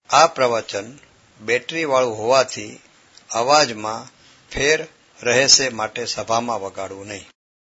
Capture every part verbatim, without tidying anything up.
આ પ્રવચન બેટરીવાળું હોવાથી અવાજમાં ફેર રહેશે, માટે સભામાં વગાડવું નહીં.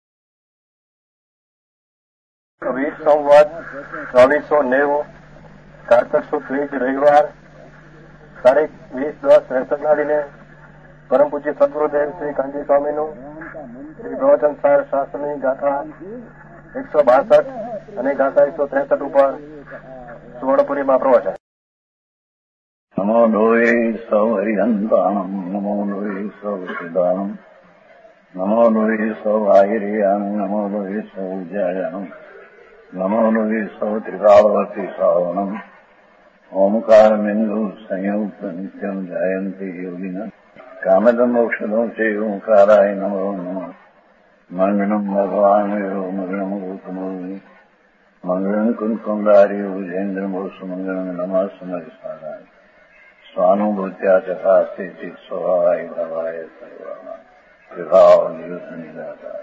વીસ સંવત ચોવીસો નેવું કારતક સુદ ત્રીજ રવિવાર તારીખ વીસ દસ ત્રેસઠ ના દિને પરમ પૂજ્ય સદગુરુદેવ શ્રી કાંજી સ્વામીનું શ્રી પ્રવચન સાર શાસ્ત્રની ગાથા એકસો બાસઠ અને ગાથા એકસો ત્રેસઠ ઉપર સુવર્ણપુરીમાં પ્રવચન. નમો લોહે સૌ હરિહંતાણમ, નમો લોહે સૌ સિદ્ધાણમ, નમો લોહે સૌ આહિર્યાણમ, નમો લોહે સૌ જયાણમ, નમો લોહે સૌ ત્રિકાળવતી શ્રાવણમ, ઓમકાર બિંદુ સંયુક્ત નિત્યમ જયંતિ યોગિન કામદમ મોક્ષદમ શ્રી ઓંકારાય નમો નમઃ. મંગળમ ભગવાન યો મંગળમ ગૌતમોની મંગળમ કુંકુંદારી ભુજેન્દ્ર મોક્ષ મંગળમ નમઃ સમરિસારાય સ્વાનુભૂત્યા તથા સ્થિતિ સ્વભાવાય ભવાય સર્વમાં વિભાવ નિયુદ્ધ નિરાકાર.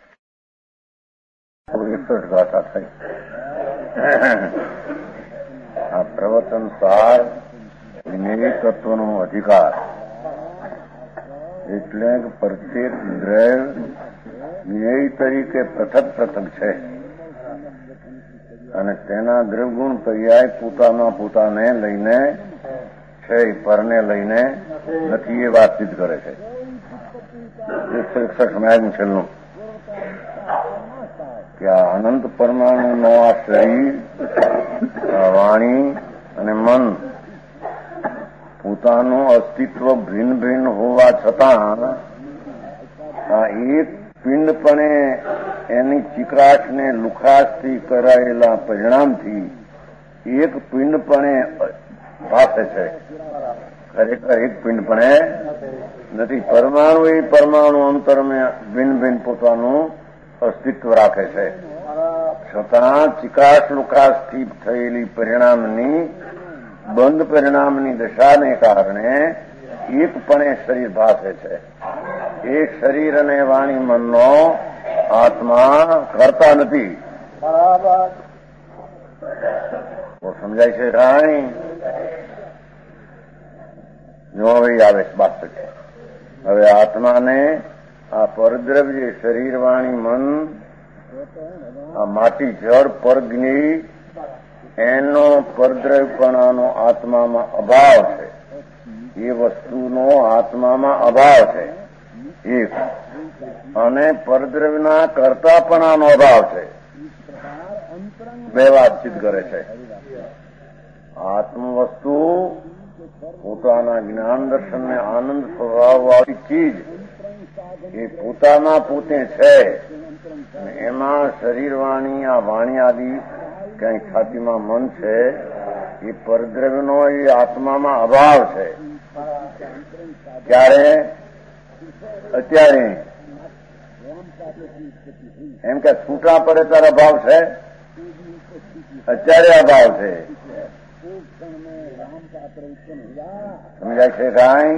એકસઠ ગાથા થઈ. આ પ્રવચન સાર વિનેય તત્વનો અધિકાર એટલે પ્રત્યેક દ્રવ્ય વિનેય તરીકે પૃથક પૃથક છે અને તેના દ્રવગુણ પર્યાય પોતાના પોતાને લઈને છે, પરને લઈને નથી, એ વાતચીત કરે છે. એકસો એકસઠ મેં છેલ્લું કે આ અનંત પરમાણુનો આ શરીર, વાણી અને મન પોતાનું અસ્તિત્વ ભિન્ન ભિન્ન હોવા છતાં આ એક પિંડપણે એની ચિકરાશને લુખાશથી કરાયેલા પરિણામથી એક પિંડપણે ભાસે છે. ખરેખર એક પિંડપણે નથી. પરમાણુ એ પરમાણુ અંતરમાં ભિન્ન ભિન્ન પોતાનું અસ્તિત્વ રાખે છે, છતાં ચિકાશ લુકાશથી થયેલી પરિણામની બંધ પરિણામની દશાને કારણે એકપણે શરીર ભાસે છે. એક શરીર અને વાણી મનનો આત્મા કરતા નથી. સમજાય છે રાણી? જો હવે આવે છે બાસ્તવ. હવે આત્માને આ પરદ્રવ્ય શરીર વાણી મન, આ માટી જળ પરગ્નિ, એનો પરદ્રવ્યપણાનો આત્મામાં અભાવ છે. એ વસ્તુનો આત્મામાં અભાવ છે એક, અને પરદ્રવ્યના કર્તાપણાનો અભાવ છે. બે વાતચીત કરે છે. આત્મ વસ્તુ પોતાના જ્ઞાન દર્શનને આનંદ સ્વભાવવાળી ચીજ એ પોતાના પોતે છે. એમાં શરીર વાણી, આ વાણી આદિ ક્યાંય છાતીમાં મન છે, એ પરદ્રવ્યનો એ આત્મામાં અભાવ છે. ત્યારે અત્યારે એમ કે છૂટા પડે ત્યારે અભાવ છે, અત્યારે અભાવ છે. સમજાય છે કાંઈ?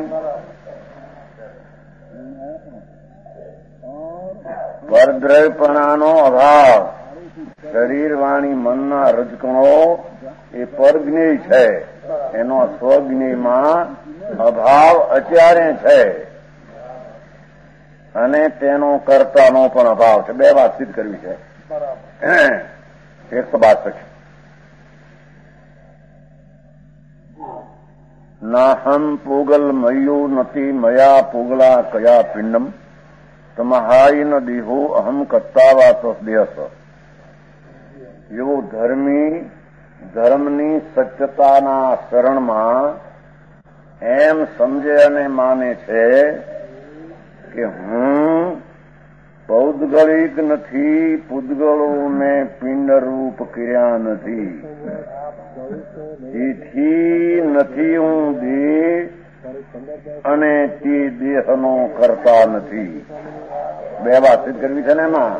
પરદ્રવ્યપણાનો અભાવ, શરીર વાણી મનના રજકણો એ પરજ્ઞેય છે, એનો સ્વજ્ઞેયમાં અભાવ અત્યારે છે, અને તેનો કર્તાનો પણ અભાવ છે. બે વાતચીત કરવી છે. એકસો બાસઠ નાહમ પૂગલ મયુ નથી મયા પૂગલા કયા પિંડમ તમહાય ન દેહો અહમ કત્તાવા તસ્દેહસ. એવો ધર્મી ધર્મની સત્યતાના શરણમાં એમ સમજે અને માને છે કે હું પૌદ્ગલિક નથી, પૂદગળોને પિંડરૂપ કર્યા નથી, તેથી નથી હું દેહ અને તે દેહનો કરતા નથી. બે વાતચીત કરવી છે ને એમાં.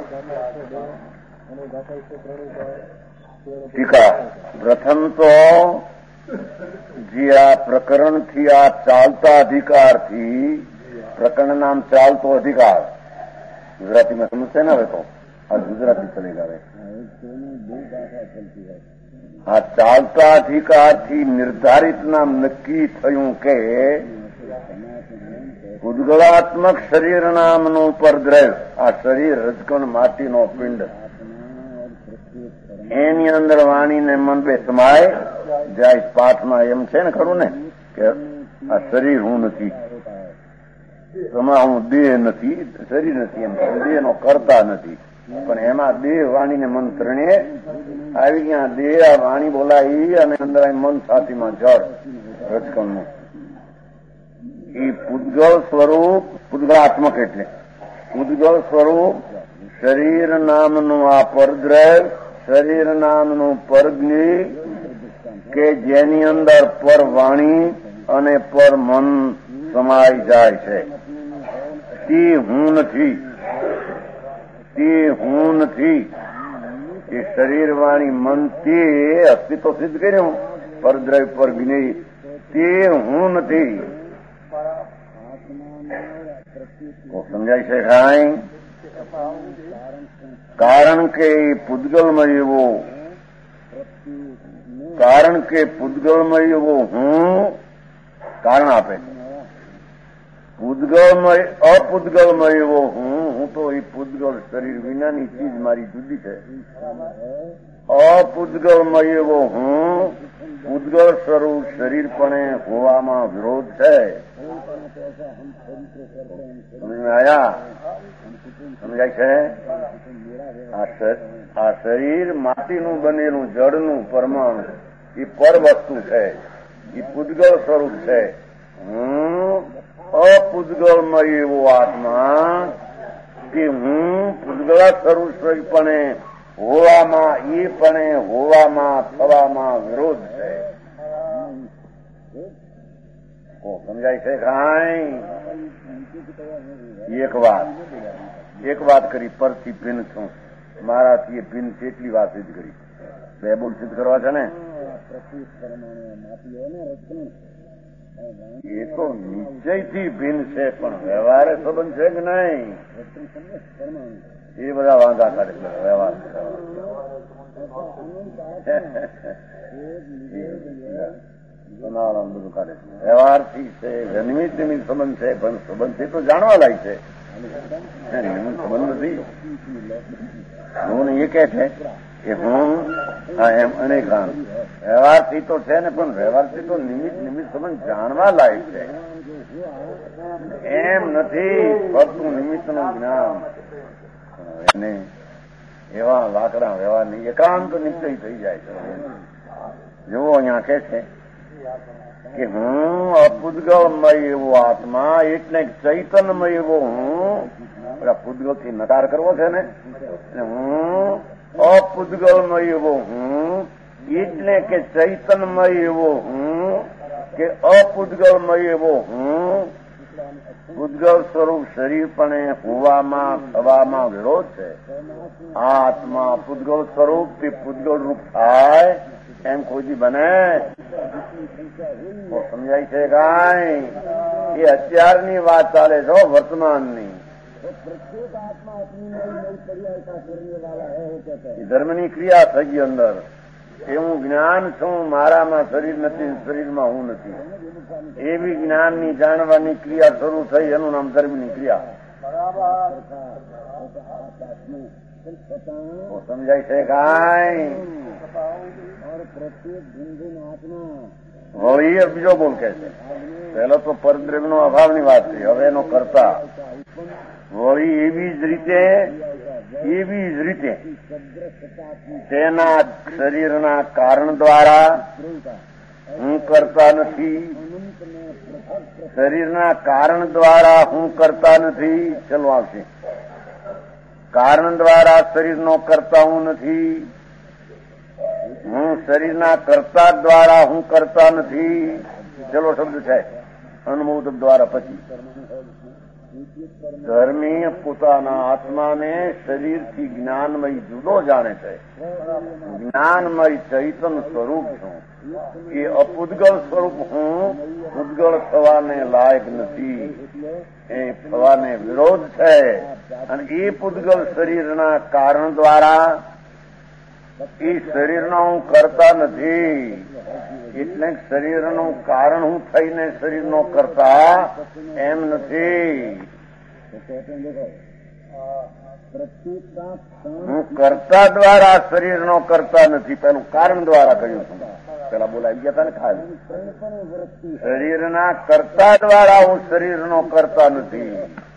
ટીકા. પ્રથમ તો જે આ પ્રકરણથી, આ ચાલતા અધિકારથી, પ્રકરણ નામ ચાલતો અધિકાર, ગુજરાતીમાં સમજશે ને? હવે તો આ ગુજરાતી ચલી આવે. આ ચાલતા અધિકારથી નિર્ધારિત નામ નક્કી થયું કે ઉદ્ગલાત્મક શરીર નામનું પરદ્રવ્ય, આ શરીર રજકણ માટીનો પિંડ, એની અંદર વાણીને મન બે સમાય જાય. પાઠમાં એમ છે ને ખરું ને કે આ શરીર હું નથી, એમાં હું દેહ નથી, શરીર નથી, એમ દેહ નો કરતા નથી. પણ એમાં દેહ વાણીને મન ત્રણે આવી ગયા. દેહ આ વાણી બોલાવી અને અંદર મન સાથીમાં જળ રજકણનું એ પૂદગળ સ્વરૂપ, પૂદગળાત્મક એટલે પૂદગળ સ્વરૂપ શરીર નામનું આ પરદ્રવ્ય, શરીર નામનું પરગ્નિ કે જેની અંદર પર વાણી અને પર મન સમાઈ જાય છે. તે હું નથી, તે હું નથી. એ શરીર વાણી મન તે અસ્તિત્વ સિદ્ધ કર્યું પરદ્રવ્ય પરગ્નિ, તે હું નથી. સમજાય છે કાંઈ? કારણ કે પૂદગલમય એવો, કારણ કે પૂદગલમય એવો હું કારણ આપે છે. પૂદગલમય અપૂદગલમય એવો હું, હું તો એ પૂદગલ શરીર વિનાની ચીજ મારી જુદી છે. અપૂદગલમય એવો હું પૂદગલ સ્વરૂપ શરીરપણે હોવામાં વિરોધ છે. સમજાયા? સમજાય છે? આ શરીર માટીનું બનેલું જળનું પરમાણુ એ પર વસ્તુ છે, એ પૂદગલ સ્વરૂપ છે. હું અપૂદગલમય એવો આત્મા કે હું પૂદગલા સ્વરૂપપણે હોવામાં, એ પણ હોવામાં થવામાં વિરોધ છે. સમજાય છે કાંઈ? એક વાત એક વાત કરી, પરથી ભિન્ન છું, મારાથી એ ભિન્ન કેટલી વાત સિદ્ધ કરી. બે બોલ સિદ્ધ કરવા છે ને, એ તો નિશ્ચયથી ભિન્ન છે, પણ વ્યવહારે સંબંધ છે કે નહીં એ બધા વાંધા કાઢે. વ્યવહાર બધું કાઢે છે. વ્યવહારથી છે, નિમિત્ત નિમિત્ત સંબંધ છે, પણ સંબંધથી તો જાણવા લાયક છે. સંબંધ નથી. હું એ કે છે કે હું એમ અનેકાન વ્યવહારથી તો છે ને, પણ વ્યવહારથી તો નિમિત્ત નિમિત્ત સંબંધ જાણવા લાયક છે. એમ નથી ફરતું નિમિત્તનું જ્ઞાન. એને એવા લાકડા વ્યવહારની એકાંત નિશ્ચય થઈ જાય છે. જુઓ અહીંયા કે છે કે હું અપૂદગલમય એવો આત્મા એટલે ચૈતન્યમય એવો હું. પેલા પૂદગલથી નકાર કરવો છે ને, હું અપૂદગલમય એવો હું એટલે કે ચૈતન્યમય એવો હું કે અપૂદગલમય એવો હું. પૂદગલ સ્વરૂપ શરીરપણે હોવામાં થવામાં વિરોધ છે. આ આત્મા પૂદગલ સ્વરૂપ થી પૂદગલ રૂપ થાય એમ કોઈ બને? સમજાય છે કાંઈ? એ અત્યારની વાત ચાલે છે, વર્તમાનની. ધર્મની ક્રિયા થઈ ગઈ અંદર. એવું જ્ઞાન છું, મારામાં શરીર નથી, શરીરમાં હું નથી, એવી જ્ઞાનની જાણવાની ક્રિયા શરૂ થઈ, એનું નામ ધર્મની ક્રિયા. સમજાય છે કાંઈ? વળી બીજો બોલ કે છે, પહેલો તો પરદ્રવ્યનો અભાવની વાત થઈ, હવે એનો કરતા. વળી એવી જ રીતે એવી જ રીતે તેના શરીરના કારણ દ્વારા હું કરતા નથી, શરીરના કારણ દ્વારા હું કરતા નથી. ચલો આવશે. કારણ દ્વારા શરીરનો કરતા હું નથી, હું શરીરના કરતા દ્વારા હું કરતા નથી. ચલો શબ્દ છે અનુમોદક દ્વારા. પછી ધર્મી પોતાના આત્માને શરીરથી જ્ઞાનમય જુદો જાણે છે. જ્ઞાનમય ચૈતન સ્વરૂપ છું, એ અપૂદગલ સ્વરૂપ હું પૂદગળ થવાને લાયક નથી, એ થવાને વિરોધ છે. અને એ પૂદગલ શરીરના કારણ દ્વારા એ શરીરનો હું કરતા નથી, એટલે શરીરનું કારણ હું થઈને શરીરનો કરતા એમ નથી. હું કરતા દ્વારા શરીરનો કરતા નથી, પેલું કારણ દ્વારા કહ્યું છું. પેલા બોલાવી ગયા હતા ને ખાલી શરીરના કરતા દ્વારા હું શરીરનો કરતા નથી.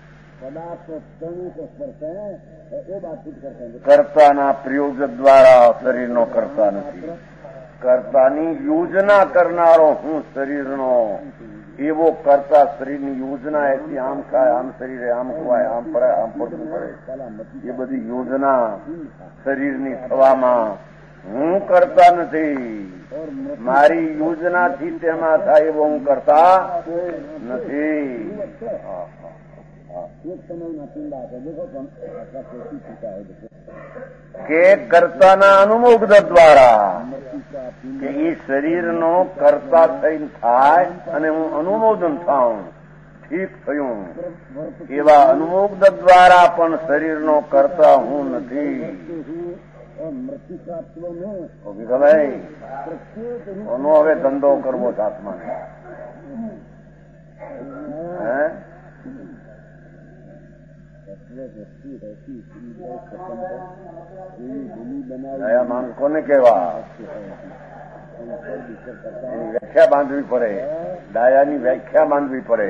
કર્તાના પ્રયોગ દ્વારા શરીરનો કરતા નથી. કર્તાની યોજના કરનારો હું શરીરનો, એવો કરતા શરીરની યોજના એથી આમ ખાય, આમ શરીરે આમ ખવાય, આમ પડે, આમ પડવું પડે, એ બધી યોજના શરીરની થવામાં હું કરતા નથી. મારી યોજનાથી તેમાં થાય એવો હું કરતા નથી. કે કર્તાના અનુમોગ્ધ દ્વારા કે એ શરીરનો કર્તા થઈને થાય અને હું અનુમોદન થાઉં, ઠીક થયું, એવા અનુમોગ્ધ દ્વારા પણ શરીરનો કર્તા હું નથી. ભાઈ કોનો હવે ધંધો કરવો આત્માને? હે નયા માણસ કોને કેવા? એની વ્યાખ્યા બાંધવી પડે, ડાયાની વ્યાખ્યા બાંધવી પડે.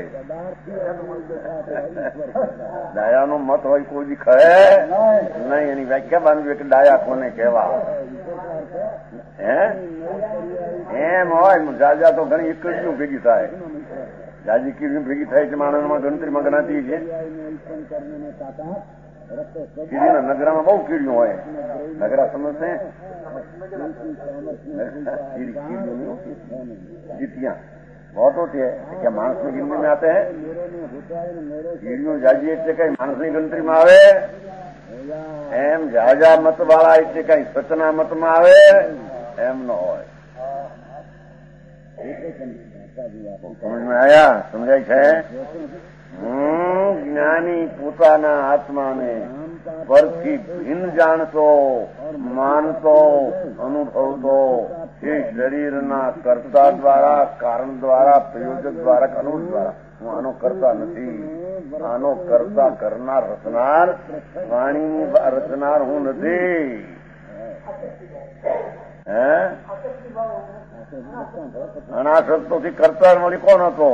ડાયાનો મત હોય કોઈ દી ખરે નહીં, એની વ્યાખ્યા બાંધવી કે ડાયા કોને કેવા. હે એમ હોય જાજા તો ઘણી એક જ ભેગી થાય. જાજી કીડી ભેગી થાય છે માણસમાં ગણતરીમાં ગણાતી છે. કીડીના નગરામાં બહુ કીડીઓ હોય. નગરા સમજશે જીતિયા बहुत होती है क्या मानस की गिनती में आते हैं? कीड़ियों जाजी એટલે કઈ માણસની ગણતરીમાં આવે એમ જાજા મત વાળા એટલે કઈ સચના મતમાં આવે એમ ન હોય. સમજમાં આયા? સમજાય છે? હું જ્ઞાની પોતાના આત્માને પરથી ભિન્ન જાણતો, માનતો, અનુભવતો, એ શરીરના કર્તા દ્વારા, કારણ દ્વારા, પ્રયોજક દ્વારા, અનુભવ દ્વારા હું આનો કરતા નથી. આનો કરતા કરનાર, રચનાર, વાણીની રચનાર હું નથી. હે અનાસક્તોથી કરતા મળી કોણ હતો?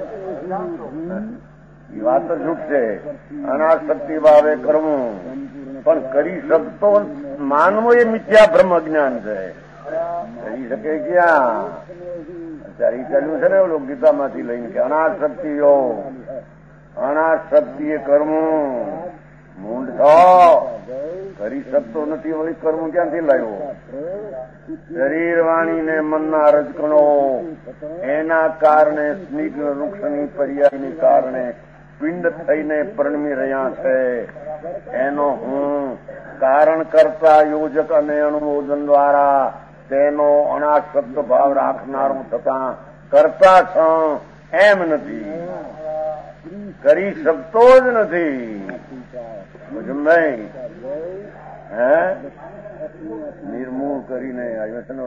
એ વાત જ જૂઠ છે. અનાસક્તિ ભાવે કરવું પણ કરી શકતો માનવો એ મિથ્યા બ્રહ્મ જ્ઞાન છે. કરી શકે ક્યાં? અત્યારે ચાલ્યું છે ને ઓલો ગીતામાંથી લઈને કે અનાસક્તિઓ, અનાસક્તિ એ કરવું મૂંડ થો કરી શકતો નથી. વળી કરવું ક્યાંથી લાવ્યો? શરીર વાણીને મનના રજકણો એના કારણે સ્નિગ્ધ વૃક્ષની પર્યાયની કારણે પિંડ થઈને પરણમી રહ્યા છે. એનો હું કારણ કરતા યોજક અને અનુમોદન દ્વારા તેનો અનાસક્ત ભાવ રાખનારું થતા કરતા છું એમ નથી. કરી શકતો જ નથી. સમજ નહીં? હે નિર્મૂળ કરીને આવ્યો છે ને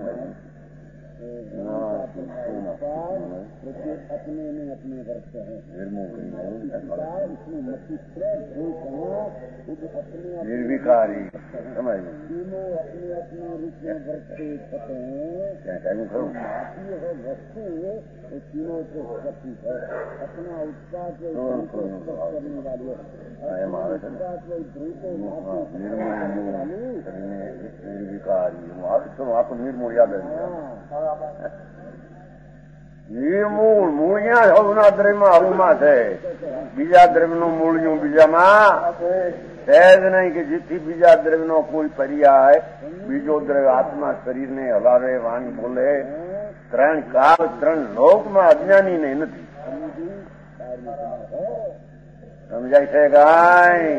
નિર્વિકારી સમજાયું? ક્યાં ખરું? એમ આવે છે નિર્વિકારી. આખું નિર્મૂળ યાદ આવ્યું. નિર્મૂળ મૂળ ત્યાં હવના દ્રવ્યમાં હવમાં છે. બીજા દ્રવ્યનું મૂળ્યું બીજામાં છે જ નહીં કે જેથી બીજા દ્રવ્યનો કોઈ પર્યાય બીજો દ્રવ્ય આત્મા શરીરને હલાવે, વાણી બોલે. ત્રણ કાળ ત્રણ લોકમાં અજ્ઞાનીને નથી. સમજાય છે ગાય?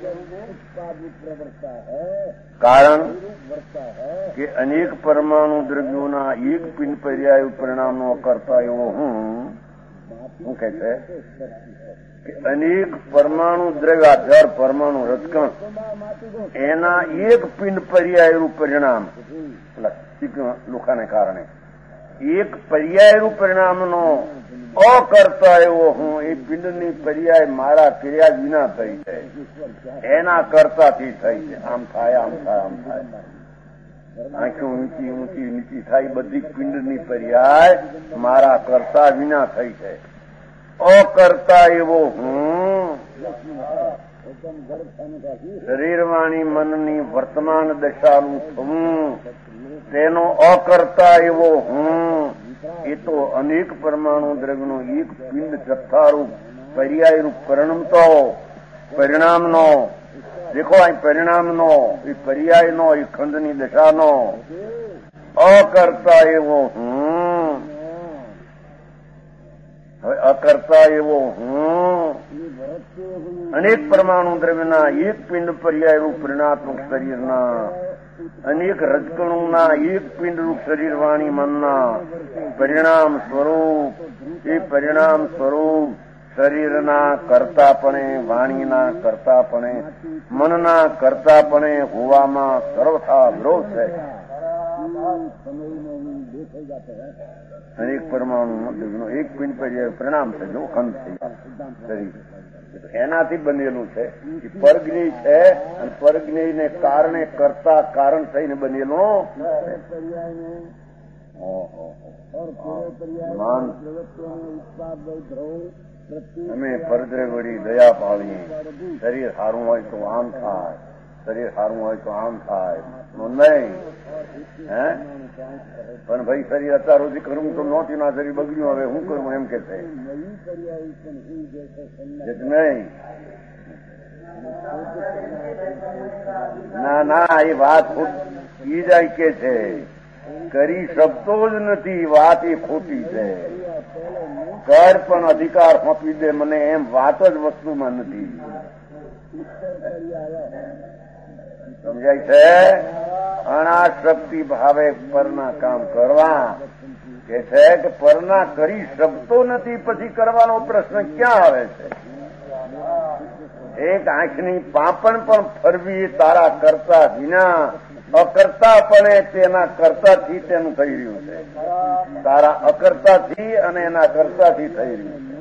કારણ કે અનેક પરમાણુ દ્રવ્યોના એક પિંડ પર્યાય પરિણામનો કરતા એવો હું શું કે છે કે અનેક પરમાણુ દ્રવ્ય જળ પરમાણુ રજકણ એના એક પિંડ પર્યાયનું પરિણામ લોખાને કારણે એક પર્યાયનું પરિણામનો અકર્તા એવો હું એ પિંડની પર્યાય મારા ક્રિયા વિના થઈ છે, એના કરતાથી થઈ છે. આમ થાય આમ થાય આમ થાય, આંખો ઊંચી ઊંચી નીચી થાય, બધી પિંડની પર્યાય મારા કરતા વિના થઈ છે. અકર્તા એવો હું શરીર વાણી મનની વર્તમાન દશાનું થવું, તેનો અકર્તા એવો હું એ તો અનેક પરમાણુ દ્રવ્યનો એક પિંડ જથ્થારૂપ પર્યાયરૂપ પરિણમતો પરિણામનો દેખો અહીં પરિણામનો એ પર્યાયનો એ ખંડની દશાનો અકર્તા એવો હું. હવે અકર્તા એવો હું અનેક પરમાણુ દ્રવ્યના એક પિંડ પર્યાયરૂપ પરિણાત્મક શરીરના અનેક રજકણોના એક પિંડરૂપ શરીર વાણી મનના પરિણામ સ્વરૂપ એ પરિણામ સ્વરૂપ શરીરના કરતાપણે વાણીના કરતાપણે મનના કરતાપણે હોવામાં સર્વથા વિરોધ છે. અનેક પરમાણુ એક પિંડ પરિણામ છે, જો ખંડ છે શરીર એનાથી બનેલું છે. પરજ્ઞેય છે અને પરજ્ઞેયને કારણે કરતા કારણ થઈને બનેલું. અમે પરદ્રે વળી દયા પાડીએ, શરીર સારું હોય તો આમ થાય, શરીર સારું હોય તો આમ થાય નહીં હે. પણ ભાઈ શરીર અત્યાર સુધી કરવું તો નહોતું, ના શરીર બગડ્યું, હવે હું કરું એમ કે છે નહીં. ના ના એ વાત એ જાય કે છે કરી શકતો જ નથી, વાત એ ખોટી છે. કર પણ અધિકાર સોંપી દે મને એમ વાત જ વસ્તુમાં નથી. સમજાય છે? અનાશક્તિ ભાવે પરના કામ કરવા કે છે કે પરના કરી શકતો નથી, પછી કરવાનો પ્રશ્ન ક્યાં આવે છે? એક આંખની પાંપણ પણ ફરવી તારા કરતા વિના અકર્તાપણે તેના કરતાથી તેનું થઈ રહ્યું છે. તારા અકર્તાથી અને એના કરતાથી થઈ રહ્યું છે.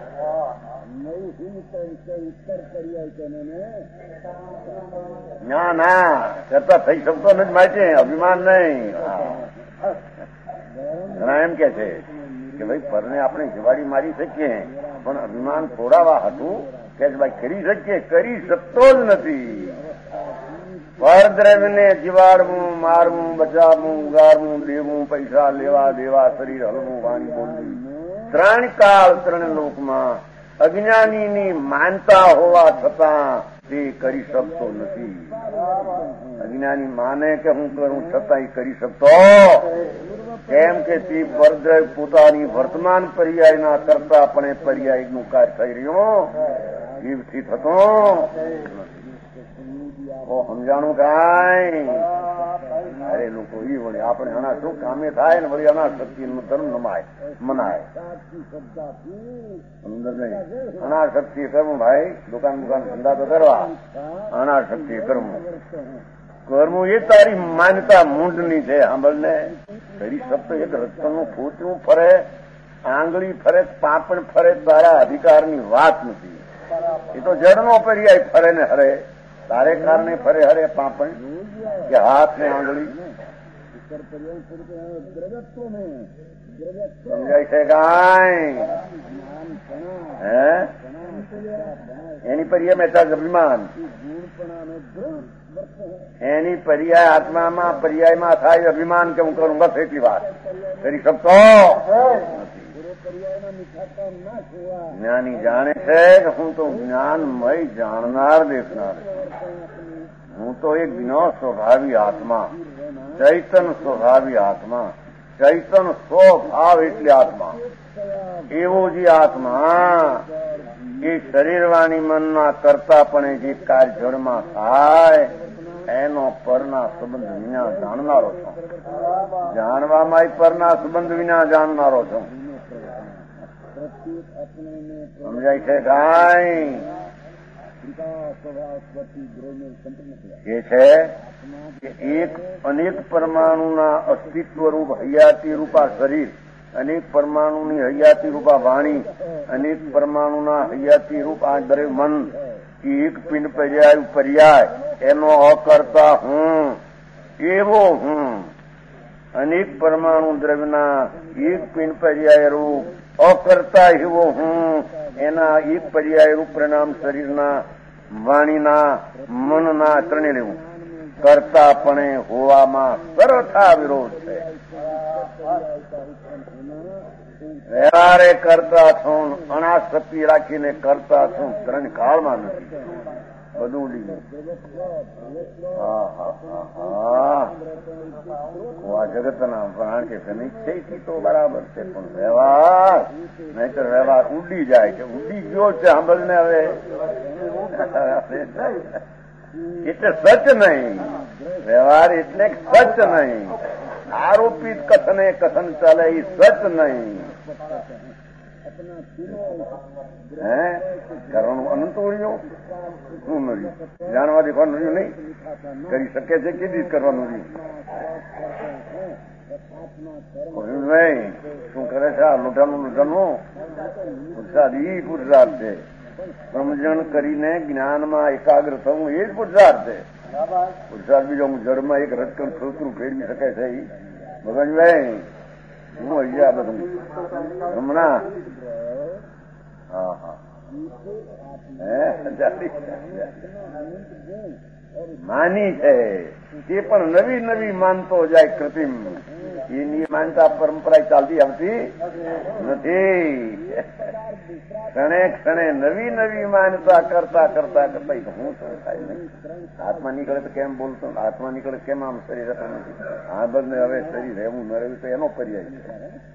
ના ના કરતા થઈ શકતો નથી માટે અભિમાન નહીં. ઘણા એમ કે છે કે ભાઈ પરને આપણે જીવાડી મારી શકીએ, પણ અભિમાન તોડાવા હતું કે ભાઈ કરી શકીએ, કરી શકતો જ નથી. પરદ્રવ્યને જીવાડવું, મારવું, બચાવવું, ઉગારવું, દેવું, પૈસા લેવા દેવા, શરીર હલવું, વાણી બોલવી, ત્રણ કાળ ત્રણ લોકમાં અજ્ઞાનીની માનતા હોવા છતાં તે કરી શકતો નથી. અજ્ઞાની માને કે હું કરું છતાં કરી શકતો કેમ કે તે પરદ્રવ્ય પોતાની વર્તમાન પર્યાયના કરતા પણ પર્યાયનું કાર્ય થઈ રહ્યું જીવથી થતો સમજાણું કાંઈ. અરે લોકો એ વળી આપણે આના શું કામે થાય ને વળી અનાજ શક્તિ નો ધર્મ નમાય મનાય. અનાજ શક્તિ કરવું ભાઈ, દુકાન દુકાન ધંધા તો કરવા, અનાજ શક્તિ કરવું કરવું એ તારી માન્યતા મૂંઢની છે. સાંભળને કરી શકતો એક રસ્તનું ફૂટવું ફરે, આંગળી ફરે, પાપણ ફરે, તારા અધિકારની વાત નથી. એ તો જળનો પર્યાય ફરે ને હરે, તારે કારણે ફરે હરે પાપણ કે હાથ ને આંગળી. સમજાય છે કાંઈ? હે એની પર્યાય મેં અભિમાન, એની પર્યાય આત્મામાં પર્યાયમાં થાય અભિમાન કે હું કરું બસ એટલી વાત. કરી શકતો જ્ઞાની જાણે છે કે હું તો જ્ઞાનમય જાણનાર દેખનાર, હું તો એક જ્ઞ સ્વભાવી આત્મા, ચૈતન સ્વભાવી આત્મા, ચૈતન સ્વભાવ એટલે આત્મા. એવો જે આત્મા એ શરીર વાણી મનના કરતા પણ જે કાર્ય જળમાં થાય એનો પરના સંબંધ વિના જાણનારો છું. જાણવામાં પરના સંબંધ વિના જાણનારો છું. સમજાય છે કાંઈ? એ છે કે એક અનેક પરમાણુના અસ્તિત્વ રૂપ હયાતી રૂપા શરીર, અનેક પરમાણુની હયાતી રૂપા વાણી, અનેક પરમાણુના હયાતી રૂપ આ દરેક મન, એક પિંડ પર્યાય પર્યાય એનો અકર્તા હું એવો હું, અનેક પરમાણુ દ્રવ્યના એક પિંડ પર્યાય રૂપ અકર્તા એવો હું, એના એક પર્યાય રૂપ પરિણામ શરીરના, વાણીના, મનના ત્રણે લેવું કરતાપણે હોવામાં સર્વથા વિરોધ છે. વ્યવહારે કરતા છું, અનાસક્તિ રાખીને કરતા છું, ત્રણ કાળમાં નથી, બધું લીધું. હા હા હા હા આ જગતના પ્રાણ કે નિશ્ચયથી તો બરાબર છે, પણ વ્યવહાર નહીતર વ્યવહાર ઉડી જાય છે. ઉડી ગયો છે સાંભળને. હવે એટલે સચ નહીં વ્યવહાર, એટલે સચ નહીં. આરોપિત કથને કથન ચાલે એ સચ નહીં. હે કરવાનું અનંત રહ્યું, શું નર્યું? જાણવા દેખવાનું રહ્યું નહીં, કરી શકે છે કે દીધ કરવાનું રહ્યું નહીં. શું કરે છે આ લોટાનું લોટાનું પુરુષાર્થ? ઈ પુરુષાર્થ છે. સમજણ કરીને જ્ઞાનમાં એકાગ્ર થવું એ જ પુરુષાર્થ છે. પુરુષાર્થ બીજો હું જળમાં એક રટકણ છોકરું ફેરવી શકે છે એ ભગવાનભાઈ હું અહીંયા બધું હમણાં હા હા માની છે તે પણ નવી નવી માનતો જાય કૃત્રિમ. એની માનતા પરંપરા ચાલતી આવતી નથી. ક્ષણે ક્ષણે નવી નવી માનતા કરતા કરતા કરતા હું શું થાય નહીં. આત્મા નીકળે તો કેમ બોલતો, આત્મા નીકળે કેમ આમ શરીર રહેતો નથી. આ બધને હવે શરીર રહેવું ન રહેવું તો એનો પર્યાય છે.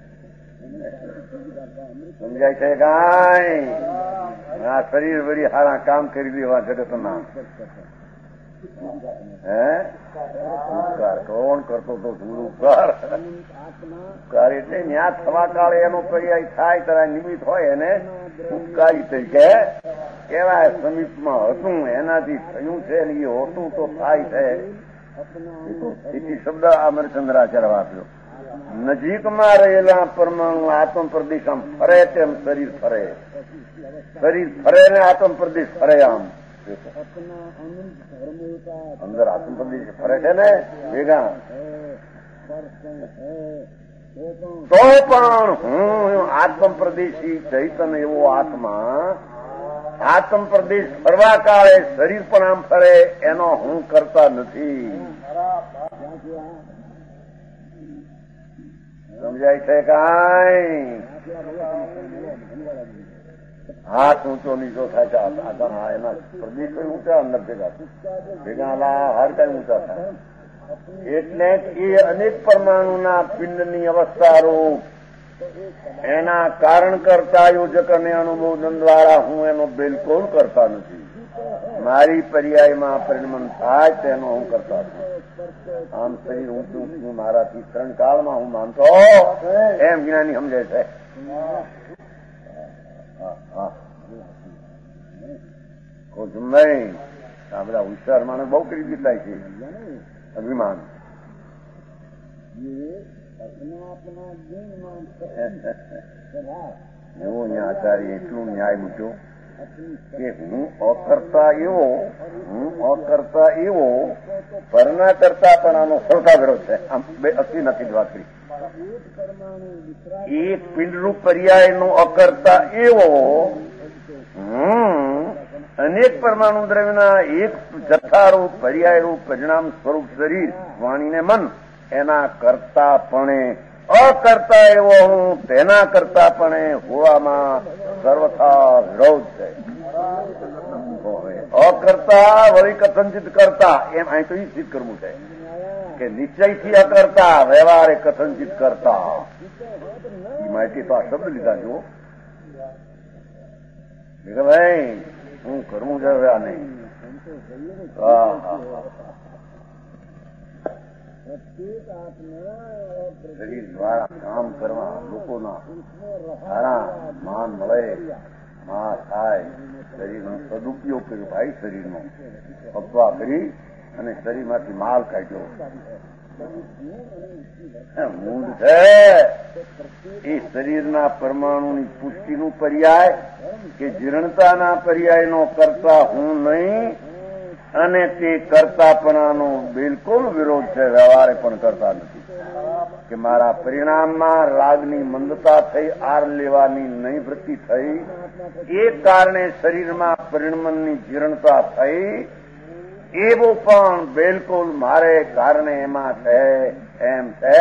સમજાય છે કાંઈ? આ શરીર વળી હારા કામ કરી દેવા જગતના. હે ઉપકાર કોણ કરતો તો ઉપકાર? ઉપકાર એટલે ન્યા થવા કાળે એનો પર્યાય થાય ત્યારે નિમિત્ત હોય એને ઉપકારી તરીકે કેવાય. સમીપમાં હતું એનાથી થયું છે ને એ હોતું તો થાય છે. સ્થિતિ શબ્દ અમરચંદ્રાચાર્ય વાપર્યો. નજીકમાં રહેલા પરમાણુ આત્મ પ્રદેશ આમ ફરે તેમ શરીર ફરે, શરીર ફરે ને આત્મ પ્રદેશ ફરે. આમ અંદર આત્મ પ્રદેશ ફરે છે ને ભેગા, તો પણ હું આત્મ પ્રદેશી ચૈતન્ય એવો આત્મા આત્મ પ્રદેશ ફરવા કાળે શરીર પણ આમ ફરે એનો હું કરતા નથી. સમજાય છે કાંઈ? હાથ ઊંચો નીચો થાય છે, એના પ્રદેશ કઈ ઊંચા અંદર ભેગા ભેગા હાર કઈ ઊંચા થાય. એટલે એ અનેક પરમાણુના પિંડની અવસ્થા રૂપ એના કારણ કરતા યોજક અને અનુમોદન દ્વારા હું એનો બિલકુલ કરતા નથી. મારી પર્યાયમાં પરિણમન થાય તેનો હું કરતા છું. આમ શરીર ઊંચું ઊંચું મારાથી ત્રણ કાળમાં હું માનતો એમ જ્ઞાની સમજે છે. નહીં આ બધા હોશિયાર માણસ બહુ કરી દીધા છે અભિમાન. એવો અહીંયા આચાર્ય એટલું ન્યાય મૂક્યો કે હું અકર્તા એવો હું અકર્તા એવો પરના કરતા પણ આનો સૌથા વિરોધ છે. આમ બે અસી નથી જ વાત કરી. એક પિંડરૂપ પર્યાયનો અકર્તા એવો હમ અનેક પરમાણુ દ્રવ્યના એક જથ્થારૂપ પર્યાયરૂપ પરિણામ સ્વરૂપ શરીર વાણીને મન એના કરતાપણે અકર્તા એવો હું તેના કરતાપણે હોવામાં સર્વથા વિરોધ છે. અકર્તા વળી કથનચિત કરતા એમ અહીં તો એ સિદ્ધ કરવું છે કે નિશ્ચયથી અકર્તા વ્યવહારે કથનચિત કરતા. એ માહિતી તો આ શબ્દ લીધા જો ભાઈ હું કરવું છે આ નહીં. શરીર દ્વારા કામ કરવા લોકોના સારા માન મળે, માં થાય, શરીરનો સદુપયોગ કર્યો ભાઈ, શરીરનો અપવા કરી અને શરીરમાંથી માલ કાઢ્યો. મૂળ છે એ શરીરના પરમાણુની પુષ્ટિનું પર્યાય કે જીર્ણતાના પર્યાયનો કરતા હું નહીં, અને તે કરતાપણાનો બિલકુલ વિરોધ છે. વ્યવહારે પણ કરતા નથી કે મારા પરિણામમાં રાગની મંદતા થઈ, આર લેવાની નહીં વૃત્તિ થઈ, એ કારણે શરીરમાં પરિણમનની જીર્ણતા થઈ, એવું પણ બિલકુલ મારે કારણે એમાં છે એમ છે.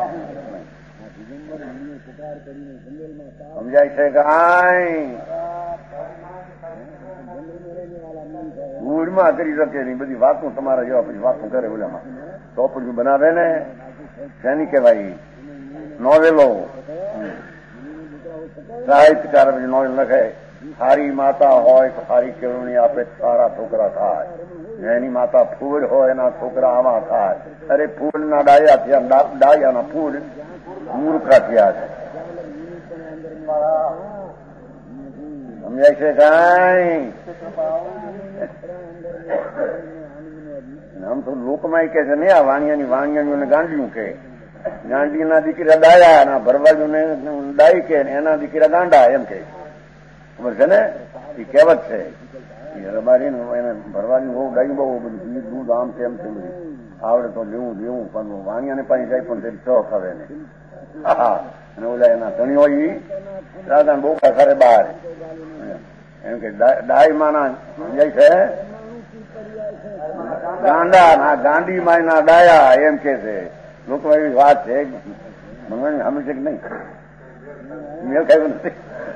સમજાય છે કાંઈ? ભૂલમાં કરી શકે નહીં. બધી વાતો તમારા જેવા પછી વાતો કરે, ઓલામાં ચોપડીઓ બનાવે ને, શેની કહેવાય, નોવેલો, સાહિત્યકાર પછી નોવેલ લખે. સારી માતા હોય તો સારી કેળવણી આપે, સારા છોકરા થાય. એની માતા ફૂલ હોય, એના છોકરા આવા થાય. અરે ફૂલના ડાયા થયા, ડાયાના ફૂલ મૂર્ખા થયા છે. સમજાય છે કાંઈ? આમ તો લોકમાં કે છે ને, આ વાણિયાની વાણિયાનીઓને ગાંડિયું કે, ગાંડીના દીકરા ડાયા, એના ભરવાજોને ડાઈ કે, એના દીકરા ગાંડા એમ કે. ખબર છે ને? એ કહેવત છે. રબારી એને ભરવાની બહુ ડાઈ, બહુ બધું દૂધ આમ તેમ છે, બધું આવડે તો લેવું લેવું, પણ વાણિયાને પાણી જાય પણ તેની ચોખ આવે ને. હા, અને ઓલા એના ધણીઓ ઈ દાદા બહુ ખરે બહાર એમ કે ડાઈ માના જાય છે ગાંડા ના, ગાંડી માયના ડાયા એમ કે છે. લોકો એવી વાત છે, ભગવાન સામે છે કે નહીં, મેળ ખાયું નથી.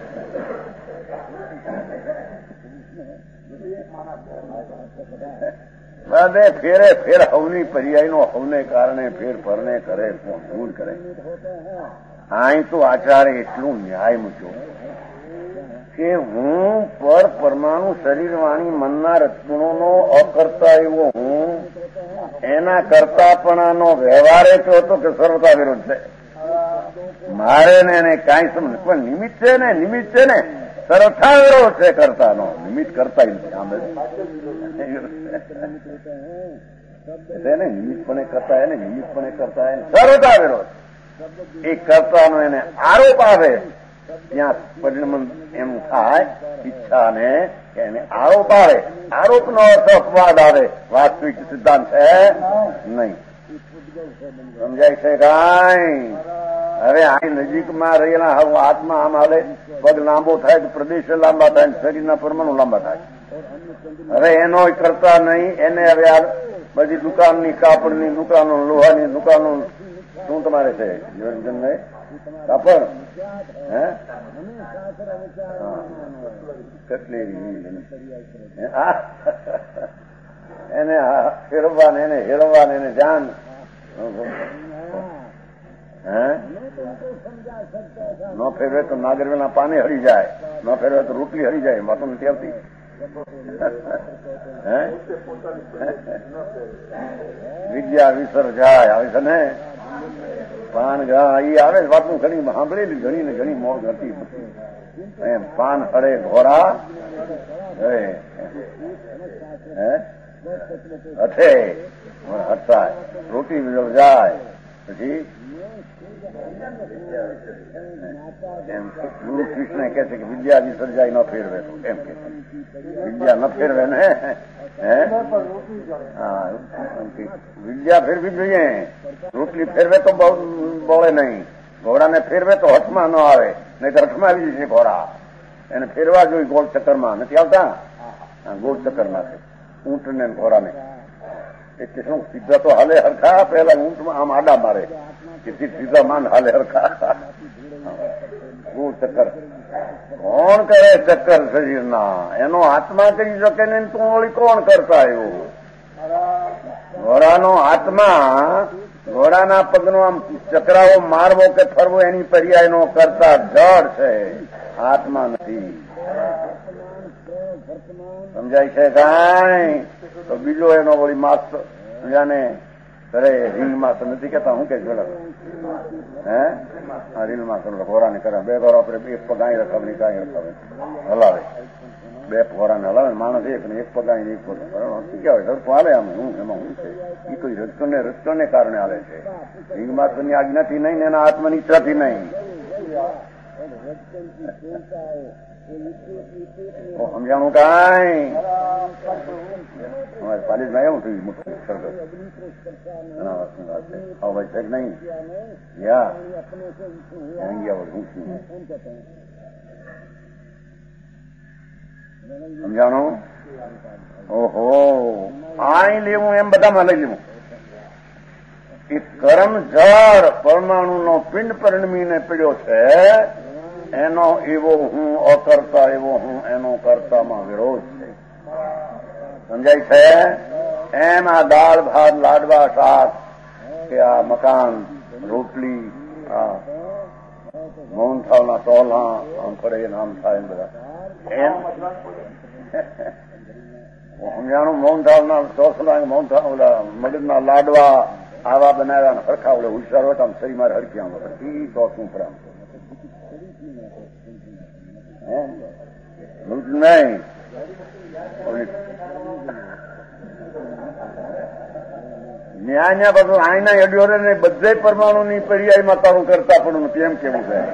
બધે ફેરે ફેર હવની પર્યાયનો હવને કારણે ફેર ફરને કરે, દૂર કરે. અહીં તો આચાર્ય એટલું ન્યાય મૂક્યો કે હું પર પરમાણુ શરીર વાણી મનના રત્નોનો અકર્તા એવો હું, એના કરતાપણાનો વ્યવહારે તો હતો કે સર્વતા વિરોધ છે. મારે ને એને કાંઈ સમજ, પણ નિમિત્ત છે ને, નિમિત્ત છે ને સર્વથા વિરોધ છે કરતાનો. નિમિત્ત કરતા સામે એને નિમિત્તપણે કરતા, એને નિમિત્તપણે કરતા, એને સર્વતા વિરોધ. એ કરતાનો એને આરોપ આવે ત્યાં પરિણમન એમ થાય, ઈચ્છા ને એને આરોપ આવે. આરોપનો અર્થ અપવાદ આવે, વાસ્તવિક સિદ્ધાંત છે નહીં. સમજાય છે કાંઈ? હવે અહીં નજીકમાં રહેલા હવે આત્મા આમ હાલે, પગ લાંબો થાય તો પ્રદેશ લાંબા થાય, શરીરના પરમાણુ લાંબા થાય. હવે એનો કરતા નહીં, એને હવે આ બધી દુકાનની, કાપડની દુકાનો, લોહાની દુકાનો, શું તમારે છે નિરંજનભાઈ? કાપડ હે કટલેરી એને ફેરવવા ને એને હેરવવા ને એને જાન હે ન ફેરવે તો નાગરવેલના પાને હરી જાય, ન ફેરવે તો રોટલી હરી જાય. વાતો નથી આવતી. હે વિદ્યા વિસર જાય આવે છે ને, પાન ગા એ આવે વાતનું ઘણી સાંભળેલી, ઘણી ને ઘણી મોજ હતી. એમ પાન હળે ઘોડા હે હથે હટાય, રોટી જાય. પછી એમ ગુરુ કૃષ્ણ કે છે કે વિદ્યા વિસર્જાય ન ફેરવે તો, એમ કે વિદ્યા ન ફેરવે ને. હે હા, વિદ્યા ફેરવી જોઈએ. રોટલી ફેરવે તો બોળે નહીં, ઘોડાને ફેરવે તો હઠમાં ન આવે, નહીં તો હઠમાં આવી જશે ઘોડા. એને ફેરવા જોઈએ ગોળ ચક્કરમાં. નથી આવતા? ગોળ ચક્કર નાખે ઊંટ ને ઘોડાને. એટલે શું સીધા તો હાલે હરખા, પેલા ઊંટમાં આમ આડા મારે કે સીધા માન હાલે હરખા. ગોળ ચક્કર કોણ કરે? ચક્કર શરીરના. એનો આત્મા કરી શકે ને તું વળી કોણ કરતા? એવું ઘોડાનો આત્મા, ઘોડાના પગનો આમ ચક્રાવો મારવો કે ફરવો એની પર્યાયનો કરતા જડ છે, આત્મા નથી. સમજાય છે કાંઈ? તો બીજો એનો વળી માસ્ટર જાને અરે રીલ માસ્ટર નથી કેતા હું કે જોડા હે આ રીલ માસ્ટર ઘોરાને કરે બે ઘોરા આપણે એક પગાઈ રખાવે ને કાંઈ રખાવે હલાવે બે ઘોરાને હલાવે માણસ એક ને એક પગાઈ ને એક પગ શું કહેવાય સરખું હાલે આમ હું એમાં હું છે એ તો રજકણને રજકણને કારણે હાલે છે રીલ માસ્ટરની આજ્ઞાથી નહીં ને એના આત્મની ઈચ્છાથી નહીં સમજાણું કાંઈ અમારે પાલિશમાં એવું થયું મોટું સરગત ઘણા વર્ષની વાત છે આવો ભાઈ છે કે નહીં યા ગયા વડે હું છું સમજાણું ઓહો આઈ લેવું એમ બધામાં લઈ લેવું એ કરમ જળ પરમાણુનો પિંડ પરિણમીને પીડ્યો છે એનો એવો હું અકર્તા એવો હું એનો કર્તામાં વિરોધ છે સમજાય છે એમ આ દાળ ભાત લાડવા શાક કે આ મકાન રોટલી આ મોહનથાળના ટોલા આમ કરે નામ થાય બધા એમ સમજાણું મોહનથાળના ચોસલા મોહનથાળ ઓલા મગજના લાડવા આવા બનાવ્યા હરખા ઓલે હોશિયાર હોય આમ શરી મારે હરખી આમ ઈ ચોસું પર આમ નહીં ન્યાય બધું આઈના અડિયોરે ને બધે પરમાણુની પર્યાયમાં તારું કરતા પણ કેમ કેવું છે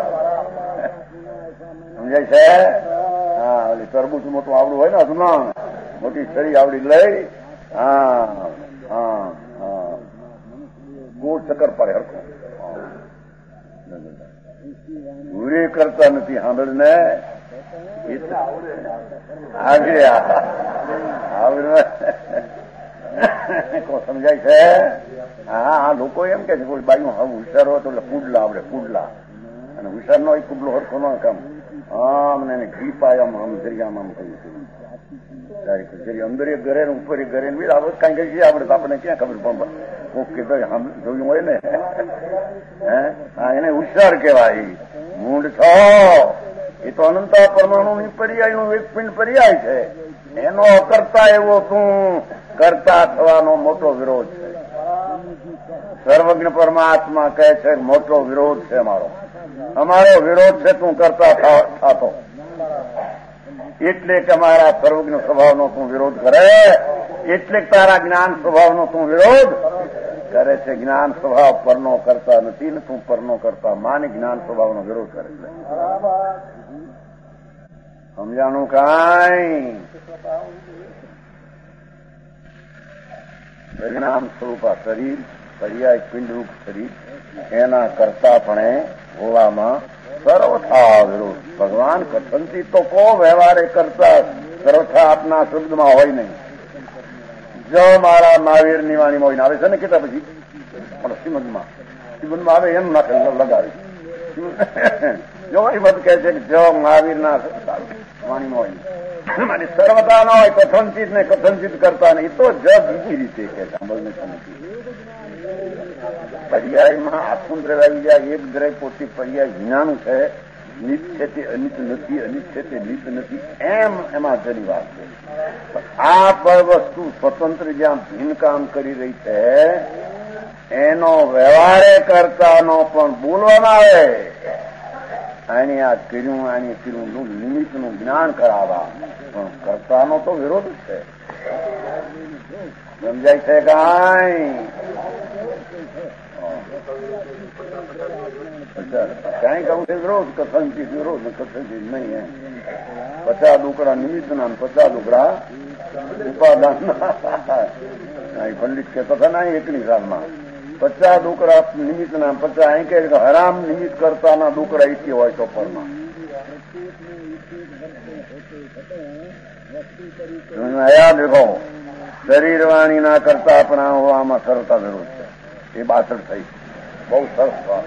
સમજાય છે હા ઓલી તરબૂચ મોટું આવડું હોય ને અધુના મોટી છરી આવડી લઈ હા હા હા ગોળ ચક્કર પડે હરખું પૂરે કરતા નથી સાંભળ ને આગળ આવડે સમજાય છે હા હા લોકો એમ કે છે કોઈ બાયું હવે હુશાર હોય તો એટલે પુડલા આવડે પુડલા અને હુશાર નો પુડલો હરખો ન કામ આમ ને ઘી પાય આમ આમ દરિયામાં આમ કહ્યું જરી અંદર એક ઘરે ઉપર એક ઘરે બી આવડે કઈ કઈ આવડે તો આપણને ક્યાં ખબર પણ કોક કે જોયું હોય ને હે હા એને હુશાર કહેવાય મૂંડ છો એ તો અનંત પરમાણુની પર્યાયનું એક પિંડ પર્યાય છે એનો અકર્તા એવો તું કરતા થવાનો મોટો વિરોધ છે સર્વજ્ઞ પરમાત્મા કહે છે મોટો વિરોધ છે અમારો અમારો વિરોધ છે તું કરતા થતો એટલે કે અમારા સર્વજ્ઞ સ્વભાવનો તું વિરોધ કરે એટલે તારા જ્ઞાન સ્વભાવનો તું વિરોધ કરે છે જ્ઞાન સ્વભાવ પરનો કરતા નથી ને તું પરનો કરતા માની જ્ઞાન સ્વભાવનો વિરોધ કરે છે સમજાણું કાંઈ પરિણામ સ્વરૂપા શરીર પર્યાય પિંડરૂપ શરીર એના કરતાપણે હોવામાં સર્વથા વિરોધ ભગવાન કથનથી તો કો વ્યવહારે કરતા સર્વથા આપના શબ્દમાં હોય નહીં જો મારા મહાવીરની વાણીમાં હોય ને આવે છે ને કેટલા પછી પણ શ્રીમદમાં શ્રીમદમાં આવે એમ નાખે લગાવી જો એ બધું કહે છે કે જો મહાવીરના વાણીમાં હોય મારી સર્વતા ન હોય કથનચિત ને કથનચિત કરતા નહીં તો જ બીજી રીતે કે સાંભળને પર્યાયમાં આત્મ દ્રવ્ય એક દ્રવ્ય પોતે પર્યાય જ્ઞાનું છે નિત છે તે અનિત નથી અનિત છે તે નિત નથી એમ એમાં જરી વાત છે આ પર વસ્તુ સ્વતંત્ર જ્યાં ભિન્ન કામ કરી રહી છે એનો વ્યવહારે કરતાનો પણ બોલવામાં આવે આની આ કર્યું આની કર્યું નિમિત્તનું જ્ઞાન કરાવવા પણ કરતાનો તો વિરોધ છે સમજાય છે કાંઈ કાંઈ કહું છે વિરોધ કથનથી વિરોધ કથનથી નહીં એમ પચાસ ડુકડા નિમિત્તના પચાસ ડુકડા ઉપાદાન પંડિત કહેતા હતા ને એકની સાલમાં પચાસ ડુકડા નિમિત્તના પચાસ અહીં કહે હરામ નિમિત્ત કરતાના ડુકડા ઈથી હોય ચોપરમાં યાદ રાખો શરીર વાણી ના કરતા આપણા હોવામાં સરળતા વિરોધ છે એ બાસઠ થઈ બહુ સરસ વાત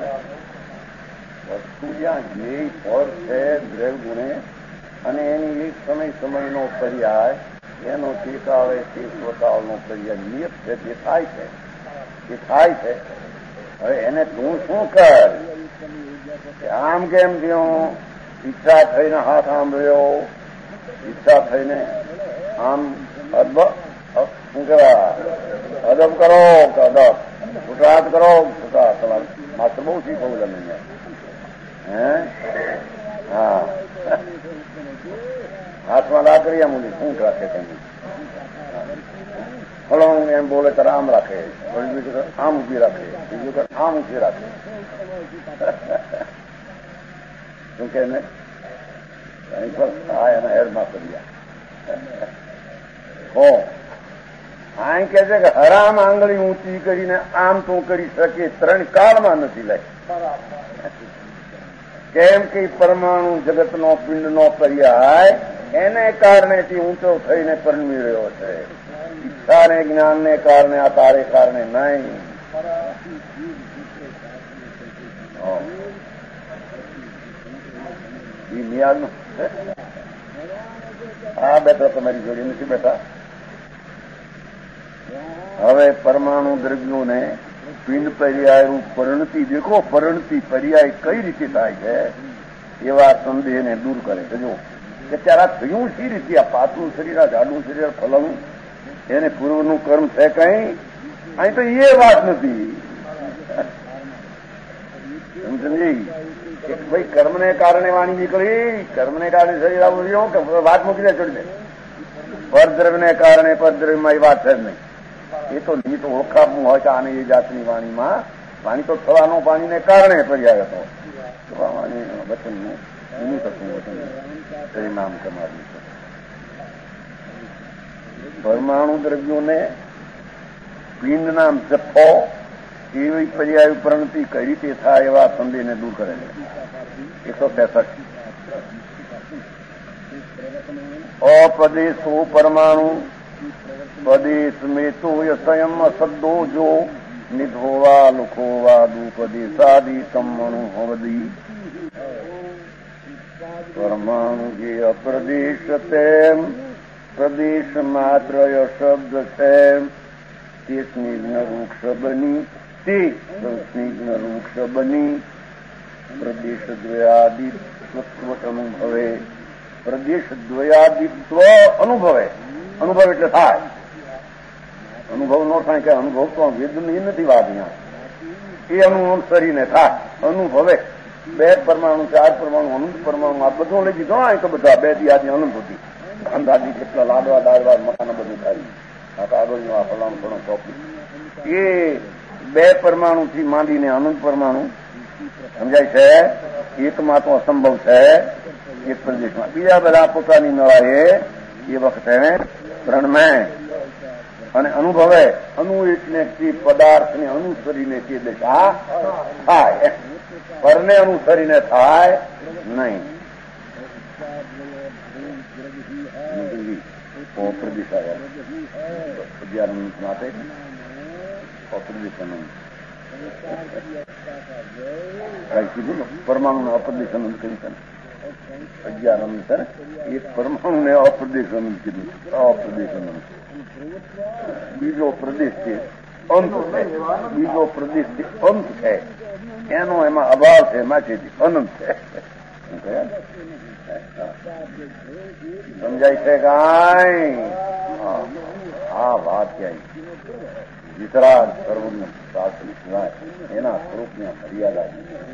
વસ્તુ જ્યાં જે ફળ છે દ્રવ ગુણે અને એની એક સમય સમયનો પર્યાય એનો ટેકાવે તે સ્વતાવનો પર્યાય નિયત છે તે થાય છે એ થાય છે હવે એને તું શું કર આમ કેમ થયું ઈચ્છા થઈને હાથ આંબળ્યો ઈચ્છા થઈને આમ અદભુત શું કહેવાય અદબ કરો કે અદબ, ગુજરાત કરો ગુજરાત. તમારે માસ્ટર બહુ શીખવું તમે હે? હા, હાથમાં લાકડી મૂલી ફૂંક રાખે તમે. હલો એમ બોલે ત્યારે આમ રાખે, બીજું આમ ઊભી રાખે, બીજું આમ ઊભી રાખે. શું કે ને એના હેડમાં કર્યા હો. આ કે છે કે હરામ આંગળી ઊંચી કરીને આમ તો કરી શકે, ત્રણ કાળમાં નથી લઈ. કેમ કે પરમાણુ જગતનો પિંડનો પર્યાય એને કારણેથી ઊંચો થઈને પરમી રહ્યો છે. ઈચ્છાને જ્ઞાનને કારણે, આ તારે કારણે નહીં. આ બેઠા તમારી જોડે નથી બેઠા. હવે પરમાણુ દ્રવ્યોને પિંડ પર્યાય પરિણતિ દેખો, પરિણતિ પર્યાય કઈ રીતે થાય છે એવા સંદેહને દૂર કરે છે. જો કે ત્યારે થયું સી રીતે, આ પાતળું શરીર, આ જાડું શરીર, ફલવું એને પૂર્વનું કર્મ છે કઈ? અહીં તો એ વાત નથી. સમજી કે ભાઈ કર્મને કારણે વાણી નીકળી, કર્મને કારણે શરીર આવું રહ્યું કે વાત મૂકી દે છોડી દે. પરદ્રવ્યને કારણે પરદ્રવ્યમાં એ વાત છે જ નહીં. એ તો નહીં તો ઓળખાવું હોય કે આને એ જાતની વાણીમાં પાણી તો થવાનો પાણીને કારણે પર્યાય હતો. વાણી વચનનું એનું થતું વચન પરિણામ તમારું છે. પરમાણુ દ્રવ્યોને પિંડ નામ જથ્થો એવી પર્યાય પ્રણતિ કઈ રીતે થાય એવા સંદેહને દૂર કરે છે. એકસો ત્રેસઠ અપદેશો પરમાણુ પદેશ મેં તો યસયમ અસદ્દો જો નિધોવા લુખોવા દુપદેશાદી સંમણુ હવદી. પરમાણુ જે અપ્રદેશ તેમ પ્રદેશ માત્ર શબ્દ છે તે સ્નિગ્ન વૃક્ષ બની, તે સ્નિગ્ન વૃક્ષ બની પ્રદેશ દ્વયાદિત્વ અનુભવે. પ્રદેશ દ્વયાદિત્વ અનુભવે. અનુભવ એટલે થાય. અનુભવ નો થાય કે અનુભવ તો વેદની નથી વાત. અહીંયા એ અનુસરીને થાય. અનુભવે બે પરમાણુ, ચાર પરમાણુ, અનંત પરમાણુ, આ બધું લઈ દીધો. અહીં તો બધા બે દિયાની અનુભૂતિ, અંદાજી કેટલા લાડવા દાળવા મકાન બધું થાય. આ કાગળનું આ ફલાણું ફલાણું ચોપડી, એ બે પરમાણુ થી માંડીને અનંત પરમાણુ સમજાય છે. એકમાં તો અસંભવ છે એક પ્રદેશમાં. બીજા બધા પોતાની મેળાએ એ વખતે પ્રણમે અને અનુભવે. અનુ એટલે તે પદાર્થને અનુસરીને તે દશા થાય, પરને અનુસરીને થાય નહીં. પ્રદેશ અગિયાર મિનિટ માટે અપ્રદેશ અનંત કઈ કીધું ને, પરમાણુ અપ્રદેશ અનંત કરી છે. અગિયાર અનંત છે ને, એક પરમાણુ ને અપ્રદેશ અનંત કીધું. અપ્રદેશ અનંત બીજો પ્રદેશ છે અંત છે. બીજો પ્રદેશ છે અંત છે, એનો એમાં અભાવ છે, માટેથી અનંત છે. સમજાય છે કાંઈ? આ વાત ક્યાંય વિતરાગ સર્વનું શાસ્ત્ર સિવાય એના સ્વરૂપને મર્યાદા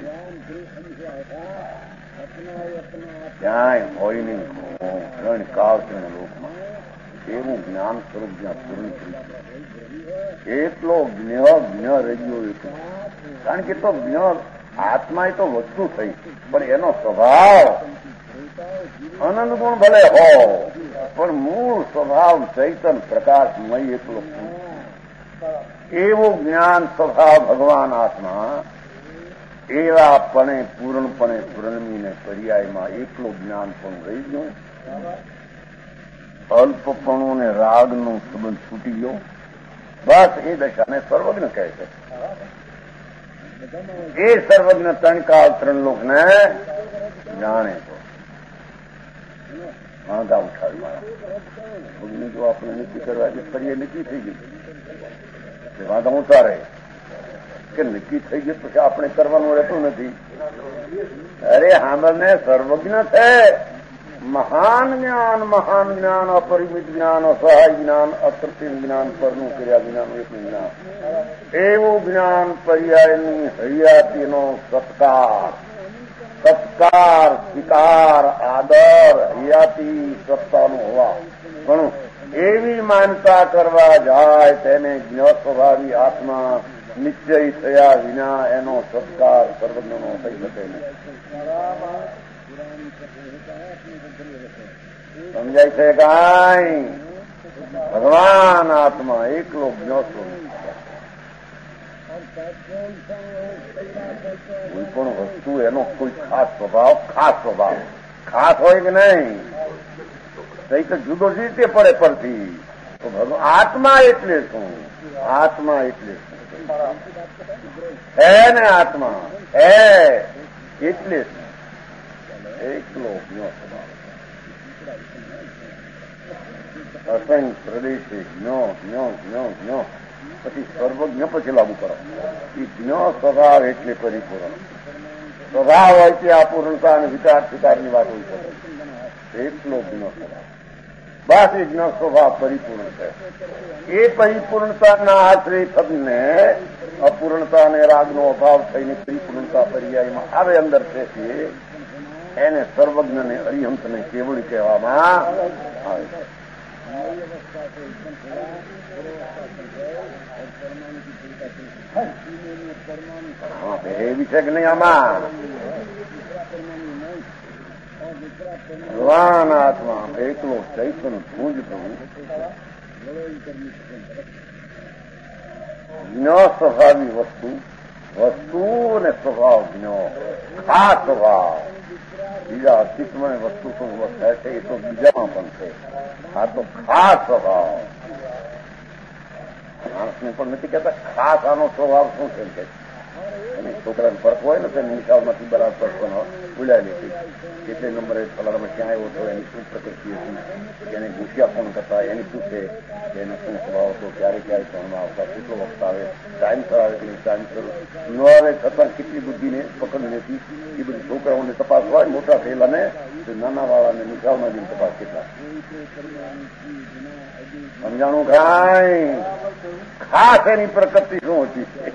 ક્યાંય હોય નહીં. ત્રણ કાળ ત્રણ લોકમાં એવું જ્ઞાન સ્વરૂપ જ્યાં પૂર્ણ થયું છે એટલો જ્ઞ જ્ઞ રહ્યો એટલો. કારણ કે તો જ્ઞ આત્મા એ તો વસ્તુ થઈ, પણ એનો સ્વભાવ અનંત ગુણ ભલે હો, પણ મૂળ સ્વભાવ ચૈતન પ્રકાશમય એટલો. એવું જ્ઞાન સ્વભાવ ભગવાન આત્મા એવાપણે પૂર્ણપણે પ્રણમીને પર્યાયમાં એકલો જ્ઞાન પણ રહી ગયું. અલ્પપણું ને રાગનો સંબંધ છૂટી ગયો. બસ એ દશાને સર્વજ્ઞ કહે છે. એ સર્વજ્ઞ ત્રણ કાળ ત્રણ લોકને જાણે છે. વાંધા ઉઠાવી મારા જો આપણે નક્કી કરવા કે ફરી નક્કી થઈ ગયું વાંધા ઉતારે કે નક્કી થઈ ગયું પછી આપણે કરવાનું રહેતું નથી. અરે સાંભળને સર્વજ્ઞ છે, મહાન જ્ઞાન મહાન જ્ઞાન અપરિમિત જ્ઞાન અસહાય જ્ઞાન અકૃત્રિમ જ્ઞાન પરનું કર્યા વિનાનું એકનું જ્ઞાન એવું જ્ઞાન પર્યાયની હૈયાતીનો સત્કાર સત્કાર સ્વીકાર આદર હૈયાતી સત્તાનો હોવા ઘણું એવી માનતા કરવા જાય તેને જ્ઞ સ્વભાવી આત્મા નિશ્ચય થયા વિના એનો સત્કાર સર્વજ્ઞનો થઈ શકે નહીં. સમજાય છે કાંઈ? ભગવાન આત્મા એકલો જ્ઞ સ્વરૂપ. કોઈ પણ વસ્તુ એનો કોઈ ખાસ સ્વભાવ ખાસ સ્વભાવ ખાસ હોય કે નહીં કઈ તો જુદો જ રીતે પડે પરથી. તો ભગવાન આત્મા એટલે શું? આત્મા એટલે શું? હે ને આત્મા હે એટલે શું? એકલો જ્ઞ સ્વભાવ અસંગ પ્રદેશે જ્ઞ જ્ઞ જ્ઞ જ્ઞ પછી સર્વજ્ઞ પછી લાગુ કરો. એ જ્ઞ સ્વભાવ એટલે પરિપૂર્ણ સ્વભાવ હોય તે આ પૂર્ણતા અને વિચાર સ્વીકારની વાત હોય શકે. એટલો જ્ઞ સ્વભાવ બસ એ જ્ઞ સ્વભાવ પરિપૂર્ણ છે. એ પરિપૂર્ણતાના આશ્રય થઈને અપૂર્ણતા અને રાગનો અભાવ થઈને પરિપૂર્ણતા પર્યાયમાં આવે અંદર છે એને સર્વજ્ઞને અરિહંતને કેવળી કહેવામાં આવે છે. એવી છે કે નહીં? આમાં ભગવાન આત્મા એકલો ચૈતન્ય પૂજ પ્રભુ જ્ઞ સ્વભાવી વસ્તુ વસ્તુ અને સ્વભાવ જ્ઞ ખાસ સ્વભાવ. બીજા અસ્તિત્વની વસ્તુ તો થાય છે એ તો બીજામાં પણ છે. આ તો ખાસ સ્વભાવ. માણસને પણ નથી કહેતા ખાસ આનો સ્વભાવ શું છે કે અને છોકરાને ફરક હોય ને તો નિશાળમાંથી બરાબર ભૂલાય નથી કેટલે નંબરે ફલાણામાં ક્યાં આવ્યો હતો, એની શું પ્રકૃતિ હતી, એને ગુસ્યા કોણ કરતા, એની શું છે, એનો શું સ્વભાવ હતો, ક્યારે ક્યારે ભણવા આવતા, કેટલો વખત આવે, ટાઈમ સર આવે એટલે ટાઈમ સર ન આવે છતાં કેટલી બુદ્ધિને પકડ નથી. એ બધી છોકરાઓને તપાસ હોય મોટા થયેલા ને નાના વાળાને નિશાળમાં જઈને તપાસ કેટલા સમજાણું કાંઈ ખાસ એની પ્રકૃતિ શું હતી છે.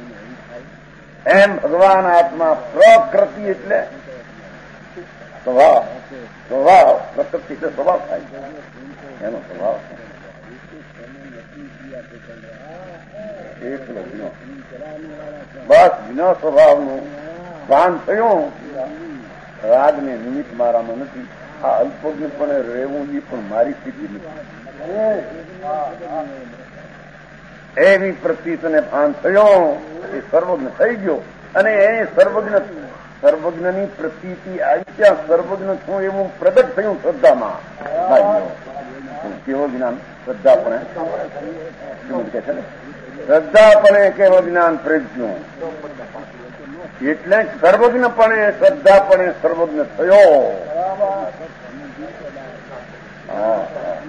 એમ ભગવાન આત્મા પ્રકૃતિ એટલે સ્વભાવ. સ્વભાવ પ્રકૃતિ એટલે સ્વભાવ થાય એનો સ્વભાવ એકલો જ્ઞ. બસ જ્ઞ સ્વભાવનું ભાન થયું. રાગને નિમિત્ત મારામાં નથી. આ અલ્પજ્ઞપણે રહેવું એ પણ મારી સ્થિતિ નથી. એવી પ્રતીતને ભાન થયો એ સર્વજ્ઞ થઈ ગયો. અને એ સર્વજ્ઞ સર્વજ્ઞની પ્રતીતિ આવી ત્યાં સર્વજ્ઞ છું એવું પ્રગટ થયું શ્રદ્ધામાં. કેવું જ્ઞાન? શ્રદ્ધાપણે કે છે ને શ્રદ્ધાપણે કેવું જ્ઞાન પ્રજ્ઞું એટલે સર્વજ્ઞપણે શ્રદ્ધાપણે સર્વજ્ઞ થયો. હા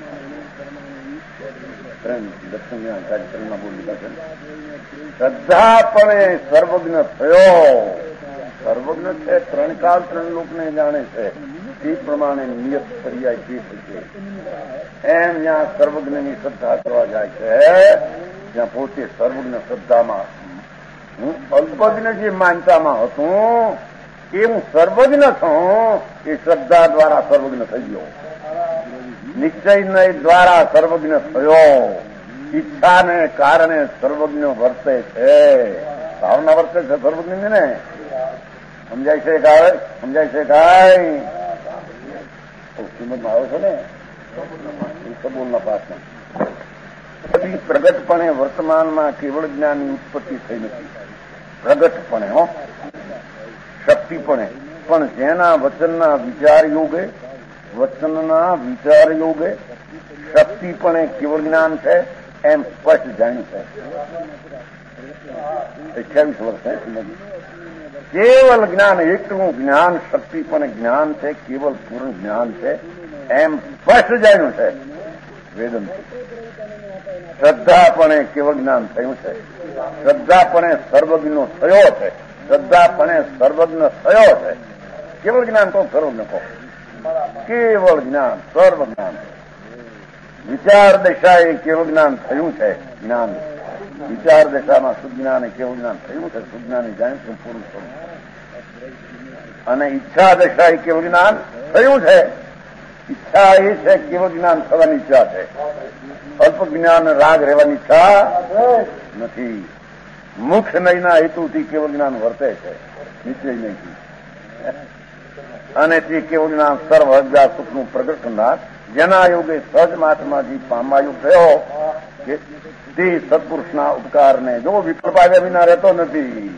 દક્ષિણ કાર્યક્રમમાં બોલી છે શ્રદ્ધાપણે સર્વજ્ઞ થયો. સર્વજ્ઞ છે ત્રણ કાળ ત્રણ લોકને જાણે છે તે પ્રમાણે નિયત પર્યાય તે થશે. એમ જ્યાં સર્વજ્ઞની શ્રદ્ધા કરવા જાય છે ત્યાં પોતે સર્વજ્ઞ શ્રદ્ધામાં હું અલ્પજ્ઞ જે માનતામાં હતું એ હું સર્વજ્ઞ છું. એ શ્રદ્ધા દ્વારા સર્વજ્ઞ થઈ ગયો. નિશ્ચય દ્વારા સર્વજ્ઞ થયો. ઈચ્છાને કારણે સર્વજ્ઞ વર્તે છે. ભાવના વર્તે છે સર્વજ્ઞ ને. સમજાય છે કાય? સમજાય છે કાય? કિંમતમાં આવે છે ને કબૂલના પાસમાં. પછી પ્રગટપણે વર્તમાનમાં કેવળ જ્ઞાનની ઉત્પત્તિ થઈ નથી. પ્રગટપણે હો શક્તિપણે પણ જેના વચનના વિચાર યોગે વચનના વિચાર યોગે શક્તિપણે કેવળ જ્ઞાન છે એમ સ્પષ્ટ જાણ્યું છે. અઠ્યાવીસ વર્ષ કેવલ જ્ઞાન એકનું જ્ઞાન શક્તિપણે જ્ઞાન છે, કેવલ પૂર્ણ જ્ઞાન છે એમ સ્પષ્ટ જાણ્યું છે વેદનથી. શ્રદ્ધાપણે કેવળ જ્ઞાન થયું છે. શ્રદ્ધાપણે સર્વજ્ઞ થયો છે. શ્રદ્ધાપણે સર્વજ્ઞ થયો છે. કેવળ જ્ઞાન તો સર્વજ્ઞ કહો. કેવળ જ્ઞાન, સર્વ જ્ઞાન. વિચાર દશાએ કેવળ જ્ઞાન થયું છે. જ્ઞાન વિચાર દશામાં સુજ્ઞાન એ કેવળ જ્ઞાન થયું છે. સુજ્ઞાની જાણ્યું છે પૂરું થયું. અને ઈચ્છા દશા એ કેવળ જ્ઞાન થયું છે. ઈચ્છા એ છે કેવળ જ્ઞાન થવાની ઈચ્છા છે. અલ્પ જ્ઞાન રાગ રહેવાની ઈચ્છા નથી. મુખ નહીંના હેતુથી કેવળ જ્ઞાન વર્તે છે, નિશ્ચય નહીં. અને તે કેવળ જ્ઞાન સર્વ હજાર સુખનું પ્રગટ કરનાર, જેના યોગે સહજ મહાત્માજી પામાયું થયો કે તે સત્પુરુષના ઉપકારને જો વિકલ્પ આવ્યા વિના રહેતો નથી.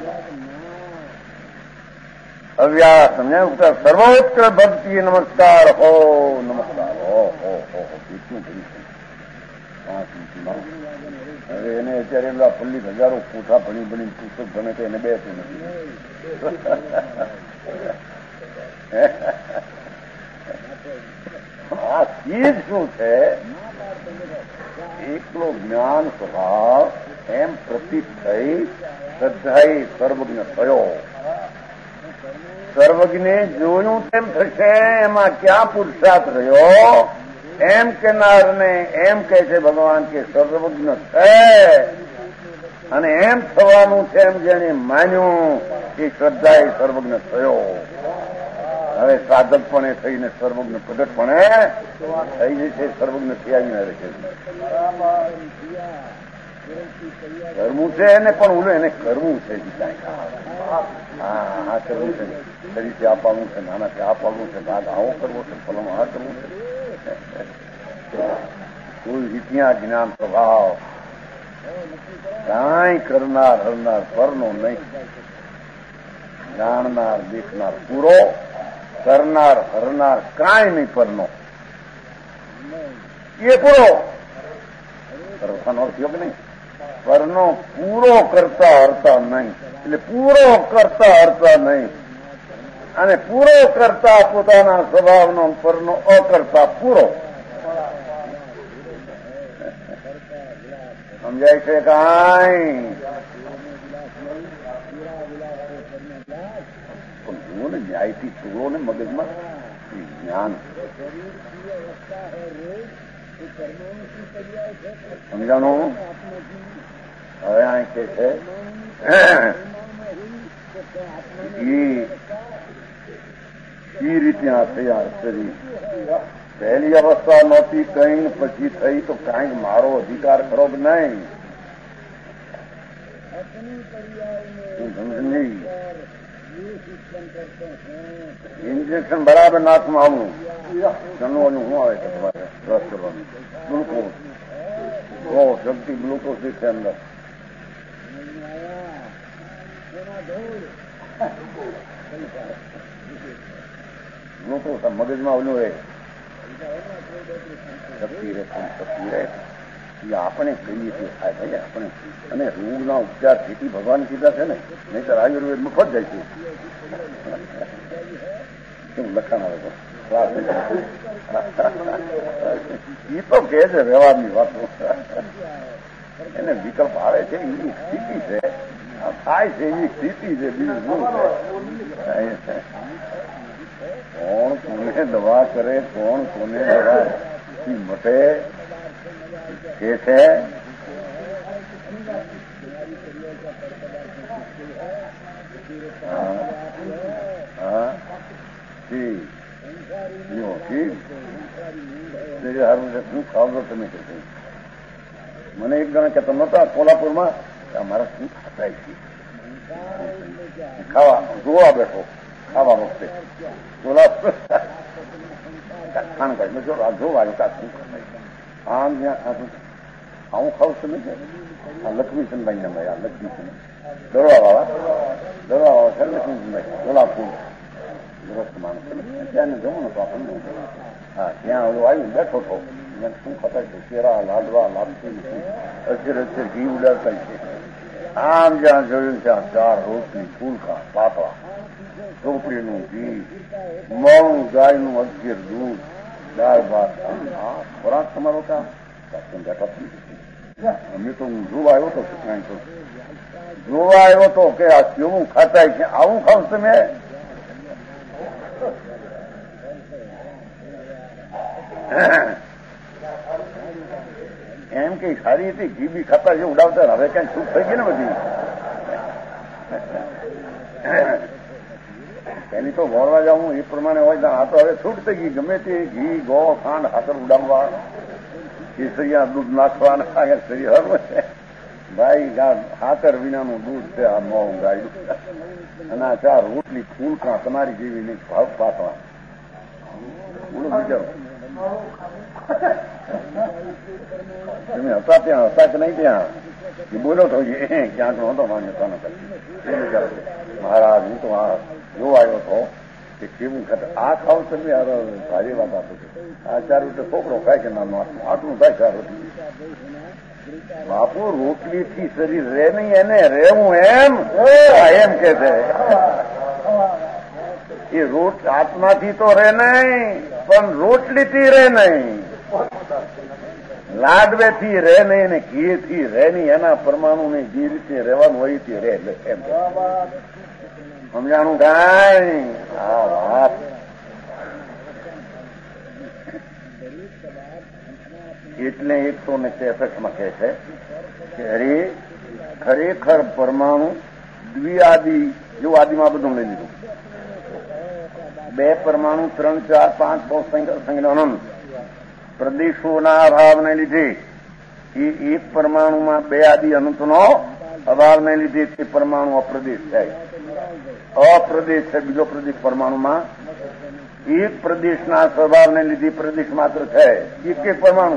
અવ્યાસ સમજાય ઉપકાર સર્વોત્કૃષ્ટ ભક્તિ નમસ્કાર હો નમસ્કાર હો હો હો કેટલું થયું છે પાંચ મિનિટમાં. હવે એને અત્યારે એમના પલ્લી હજારો કોઠા ભણી ભણી પુસ્તક ભણે તો એને બેસે નથી. આ ચીજ શું છે? એકલો જ્ઞાન સ્વભાવ એમ પ્રતીત થઈ શ્રદ્ધાએ સર્વજ્ઞ થયો. સર્વજ્ઞે જોયું તેમ થશે, એમાં ક્યાં પુરુષાર્થ રહ્યો? એમ કેનારને એમ કહે છે ભગવાન કે સર્વજ્ઞ છે, અને એમ થવાનું છે એમ જેને માન્યું કે શ્રદ્ધાએ સર્વજ્ઞ થયો. હવે સાધકપણે થઈને સર્વજ્ઞ પ્રગટપણે થઈ જશે. સર્વજ્ઞ થયા રહે છે. કરવું છે એને પણ ઓલું એને કરવું છે. હા હા કરવું છે. શરીરથી આ પાડવું છે, નાનાથી આ પાડવું છે, ભાગ આવો કરવો છે, ફલમ આ કરવું છે. કોઈ રીતિયા જ્ઞાન સ્વભાવ કાંઈ કરનાર હરનાર પરનો નહીં. જાણનાર દેખનાર પૂરો, કરનાર હરનાર કાંઈ નહીં પરનો. એ પૂરો કરવાનો અર્થ યોગ નહીં. પરનો પૂરો કરતા હરતા નહીં. એટલે પૂરો કરતા હરતા નહીં, અને પૂરો કરતા પોતાના સ્વભાવનો પરનો અકર્તા પૂરો. સમજાય છે કાંઈ? પણ જુઓ ને ન્યાયથી પૂરો ને મગજમાં જ્ઞાન સમજાણું. હવે આ કે છે એ રીતે આ થયા શરીર. પહેલી અવસ્થા નહોતી કઈ, પછી થઈ તો કાંઈક મારો અધિકાર ખરો કે નહીં? સમજી ઇન્જેક્શન બરાબર નાકમાં આવવું. જમવાનું શું આવે છે તમારે રસ કરવાનું? ગ્લુકોઝ. બહુ શક્તિ ગ્લુકોઝ છે અંદર. ગ્લુકોઝ મગજમાં ઓલું રહે, શક્તિ રહે, શક્તિ રહે. એ આપણે કહીએ છીએ થાય ભાઈ આપણે. અને રોગના ઉપચાર ખેતી ભગવાન કીધા છે ને, નહીં તો આયુર્વેદ મફત જાય છે. શું લખાણ આવે એ તો કે છે વ્યવહારની વાતો. એને વિકલ્પ આવે છે, એની સ્થિતિ છે, થાય છે એની સ્થિતિ છે, બીજું શું છે? કોણ કોને દવા કરે, કોણ કોને દવા મટે કે છે? હા ઠીક સારું છે. શું ખાવ તમે કે મને એક જણા કહેતા નહોતા કોલ્હાપુરમાં, અમારા શું ખાતા છે ખાવા જોવા બેઠો ખાવા વખતે કોલ્હાપુર ખાણ કાઢી જો જોવા આવ્યો શું ખાતા આમ જ્યાં ખાધું આવું ખાવું તમે કે આ લક્ષ્મીચંદભાઈ ના ભાઈ, આ લક્ષ્મીચંદ દરવા વાળા દરવા વાળા છે લક્ષ્મીચંદભાઈ કોલ્હાપુર ગ્રસ્ત માણસ ત્યાં જમો તો આપણને હા ત્યાં ઓલું આવ્યું બેઠો હતો. શું ખાતા છે? કેરા, લાડવા, લાપસી, અચર અચર ઘી ઉડાડતા છે. આમ જ્યાં જોયું ત્યાં ચાર રોટલી, ફૂલકા, પાપા, ચોપડીનું ઘી, મોણું ગાયનું અગિયાર દૂધ, દાળ ભાત. હા ખોરાક તમારો ત્યાં બેઠા. અમે તો હું જોવા આવ્યો હતો કાંઈ તો જોવા આવ્યો હતો કે આ કેવું ખાતા છે, આવું ખાવ તમે? એમ કઈ સારી હતી ઘી બી ખાતા જે ઉડાવતા હવે ક્યાંક છૂટ થઈ ગઈ ને બધી એની તો વળવા જાઉં એ પ્રમાણે હોય આ તો હવે છૂટ થઈ ગઈ ગમે તે ઘી ગો ખાંડ હાથર ઉડાવવા કેસરિયા દૂધ નાખવાના હર ભાઈ હાથર વિનાનું દૂધ છે આ મોં ગાયું અને આ ચાર રોટલી ફૂલ કા તમારી જેવી નહીં ભાવ પાકવા બોલો વિચારો તમે હતા ત્યાં હતા કે નહીં ત્યાં એ બોલો તો ક્યાંક નહોતો માન્યો તો એ વિચારો મહારાજ હું તો આ જો આવ્યો હતો કે કેવું ખાતે આ ખાવ તમે ભારી વાત આપો છો આ ચાર રૂપિયા છોકરો ખાય કે નાનું આટલું થાય ચાર રોટલી બાપુ રોટલી થી શરીર રે નહીં એને રેવું એમ એમ કે છે એ રોટ આત્માથી તો રે નહીં પણ રોટલીથી રે નહીં લાડવેથી રે નહીં ને ઘીથી રે નહીં એના પરમાણુ ને જે રીતે રહેવાનું હોય તે રે એમ સમજાણું કાંઈ આ વાત એટલે એકસો ને ત્રેસઠમાં કહે છે કે અરે ખરેખર પરમાણુ દ્વિઆદિ જેવું આદિમાં બધું લઈ લીધું બે પરમાણુ ત્રણ ચાર પાંચ બહુ સંખ્યા અનંત પ્રદેશોના અભાવને લીધે એ એક પરમાણુમાં બે આદિ અનંતનો અભાવને લીધે તે પરમાણુ અપ્રદેશ થાય અપ્રદેશ છે બીજો પ્રદેશ પરમાણુમાં એક પ્રદેશના સ્વભાવને લીધે પ્રદેશ માત્ર છે એક એક પરમાણુ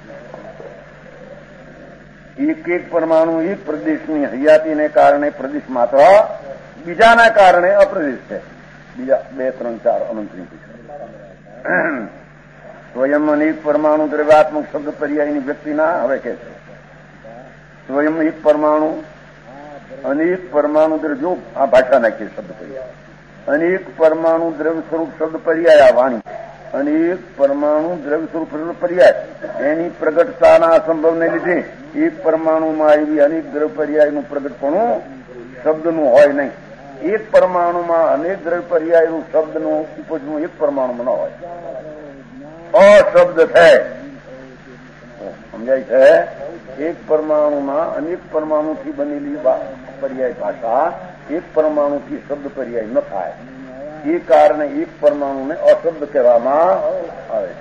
એક એક પરમાણુ એક પ્રદેશની હયાતીને કારણે પ્રદેશ માત્ર બીજાના કારણે અપ્રદેશ છે બીજા બે ત્રણ ચાર અનંતની સ્વયં અનેક પરમાણુ દ્રવ્યાત્મક શબ્દ પર્યાયની વ્યક્તિના હવે કે છે સ્વયં એક પરમાણુ અનેક પરમાણુ દ્રવ્ય જો આ ભાષા નાખીએ શબ્દ પર્યાય અનેક પરમાણુ દ્રવ્ય સ્વરૂપ શબ્દ પર્યાય આ વાણી અનેક પરમાણુ દ્રવ્ય સ્વરૂપ શબ્દ પર્યાય એની પ્રગટતાના અસંભવને લીધે એક પરમાણુમાં એવી અનેક દ્રવ્ય પર્યાયનું પ્રગટપણું શબ્દનું હોય નહીં એક પરમાણુમાં અનેક દ્રવ્ય પર્યાયનું શબ્દનું ઉપજનું એક પરમાણુમાં ન હોય અશબ્દ છે સમજાય છે એક પરમાણુમાં અનેક પરમાણુથી બનેલી પર્યાય ભાષા એક પરમાણુથી શબ્દ પર્યાય ન થાય એ કારણે એક પરમાણુને અશબ્દ કહેવામાં આવે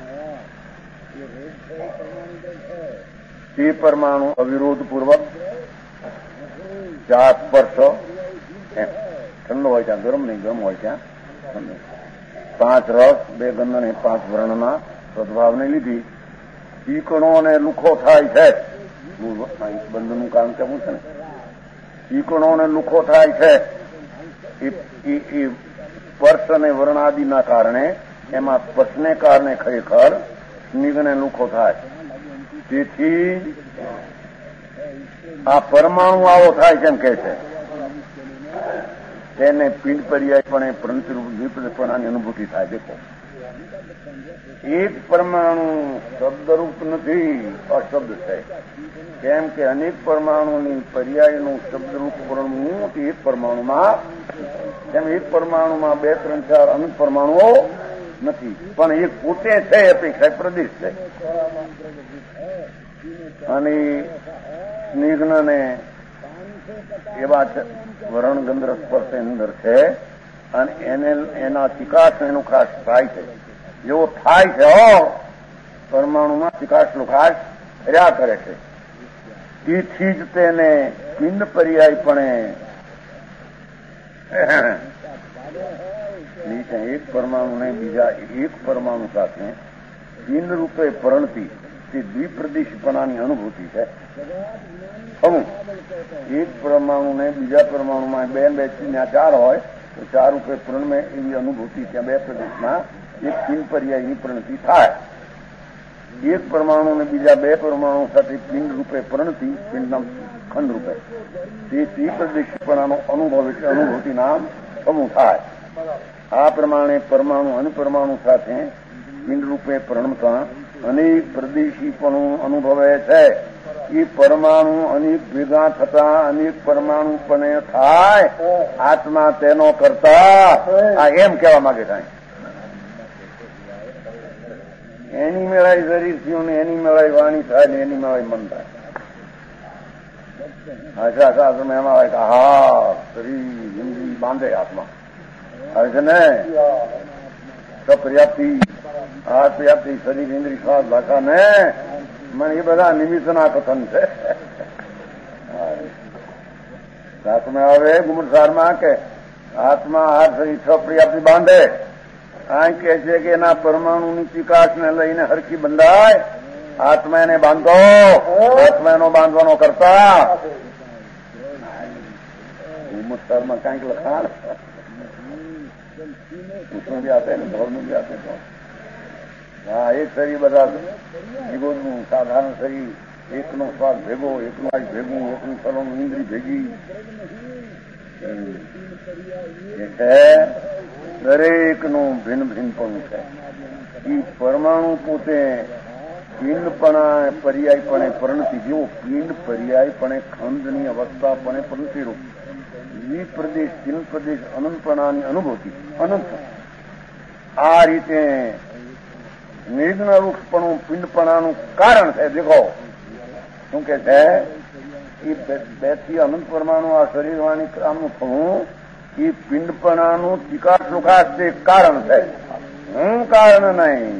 છે તે પરમાણુ અવિરોધપૂર્વક જ્યાં સ્પર્શ ઠંડો હોય ત્યાં ગરમ નહીં ગરમ હોય ત્યાં પાંચ રસ બે ગંધ અને પાંચ વર્ણના સદભાવને લીધી ચીકણો અને લુખો થાય છે બંધનું કામ કેવું છે ને ચીકણો અને લુખો થાય છે એ સ્પર્શ અને વર્ણાદિના કારણે એમાં સ્પર્શને કારણે ખરેખર સ્નિગ્ધ લુખો થાય તેથી આ પરમાણુ આવો થાય કેમ કે છે તેને પિંડ પર્યાયપણે વિપરીતપણાની અનુભૂતિ થાય દેખો એક પરમાણુ શબ્દરૂપ નથી અશબ્દ છે કેમ કે અનેક પરમાણુની પર્યાયનું શબ્દરૂપ પરમાણુ એક પરમાણુમાં તેમ એક પરમાણુમાં બે ત્રણ ચાર અનેક પરમાણુઓ નથી પણ એક પોતે છે અપેક્ષા પ્રદેશ છે અને સ્નિગ્ધ ને એવા વરણ ગંધ સ્પર્શ અંદર છે અને એને એના ચિકાસ એનું ખાસ થાય છે જેવો થાય છે પરમાણુમાં ચિકાસ લુખાશ રહ્યા કરે છે તેથી જ તેને પિંડ પર્યાયપણે એક પરમાણુને બીજા એક પરમાણુ સાથે પિંડ રૂપે પરણતી તે દ્વિપ્રદેશપણાની અનુભૂતિ છે અમુક એક પરમાણુને બીજા પરમાણુમાં બે બે ત્યાં ચાર હોય તો ચાર રૂપે પ્રણમે એવી અનુભૂતિ ત્યાં બે પ્રદેશમાં એક પિંડ પર્યાયની પ્રણતિ થાય એક પરમાણુને બીજા બે પરમાણુ સાથે પિંડ રૂપે પ્રણતિ પિંડના ખંડ રૂપે તે ત્રિપ્રદેશપણાનો અનુભવ એટલે અનુભૂતિ નામ સમૂહ થાય આ પ્રમાણે પરમાણુ અને પરમાણુ સાથે પિંડ રૂપે પ્રણમતા અનેક પ્રદેશીપણું અનુભવે છે એ પરમાણુ અનેક ભેગા થતા અનેક પરમાણુ પણ થાય આત્મા તેનો કરતા આ એમ કહેવા માંગે થાય એની મેળાય શરીર થયું ને એની મેળાય વાણી થાય ને એની મેળાય મન થાય. આશા આશા તમે એમાં આવે કે હા શરીર જિંદગી બાંધે હાથમાં આવે છે ને સપર્યાપ્તિ આ પર્યાપ્તિ શરીર ઇન્દ્રિય શ્વાસ ભાષા ને મને એ બધા નિમિત્તના કથન છે. શાસ્ત્રમાં આવે ગુમરસારમાં કે આત્મા હાર શરીર છ પર્યાપ્તિ બાંધે. આ કે છે કે એના પરમાણુની ચિકાસને લઈને હરકી બંધાય. આત્મા એને બાંધો, આત્મા એનો બાંધવાનો કરતા ગુમરસારમાં કાંઈક લખાણ કૃષ્ણ બી આપે ને ધોળનું બી આપે તો હા એક શરીર બધા જીવોનું સાધારણ શરીર એકનો શ્વાસ ભેગો, એકનું આજ ભેગું, એકનું સરોનું ઇન્દ્રિય ભેગી છે. દરેકનું ભિન્ન ભિન્નપણું છે. એ પરમાણુ પોતે પિંડપણા પર્યાયપણે પરિણતિ જેવો પિંડ પર્યાયપણે ખંડની અવસ્થાપણે પરિણતિરૂપ વિપ્રદેશ પિંડ પ્રદેશ અનંતપણાની અનુભૂતિ અનંત આ રીતે નિર્જ્ઞરૂપપણું પિંડપણાનું કારણ છે. દેખો શું કે છે એ બે થી અનંત પરમાણુ આ શરીરવાણી કામનું થવું એ પિંડપણાનું ચિકાસ લુકાસ તે કારણ છે. હું કારણ નહીં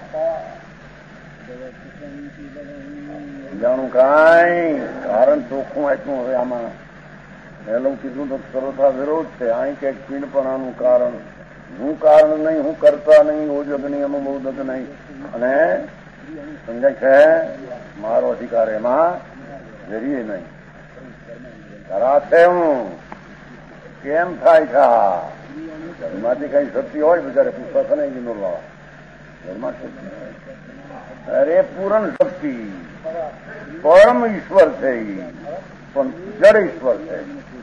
જાણું કાંઈ કારણ ચોખ્ખું આપ્યું. હવે આમાં પહેલું કીધું તો સર્વથા વિરોધ છે. અહીં કે પિંડપણાનું કારણ હું કારણ નહીં, હું કરતા નહીં, ઓજગ નહીં, અનુબોધક નહીં અને સમજાય છે મારો અધિકાર એમાં જરીએ નહીં. કરા છે હું કેમ થાય છે ઘરમાંથી કઈ શક્તિ હોય બિચારે પૂછતા છે ને ઇગ્નોર લાવા ઘરમાં શક્તિ અરે પૂરણ શક્તિ પરમ ઈશ્વર છે પણ જડ ઈશ્વર છે.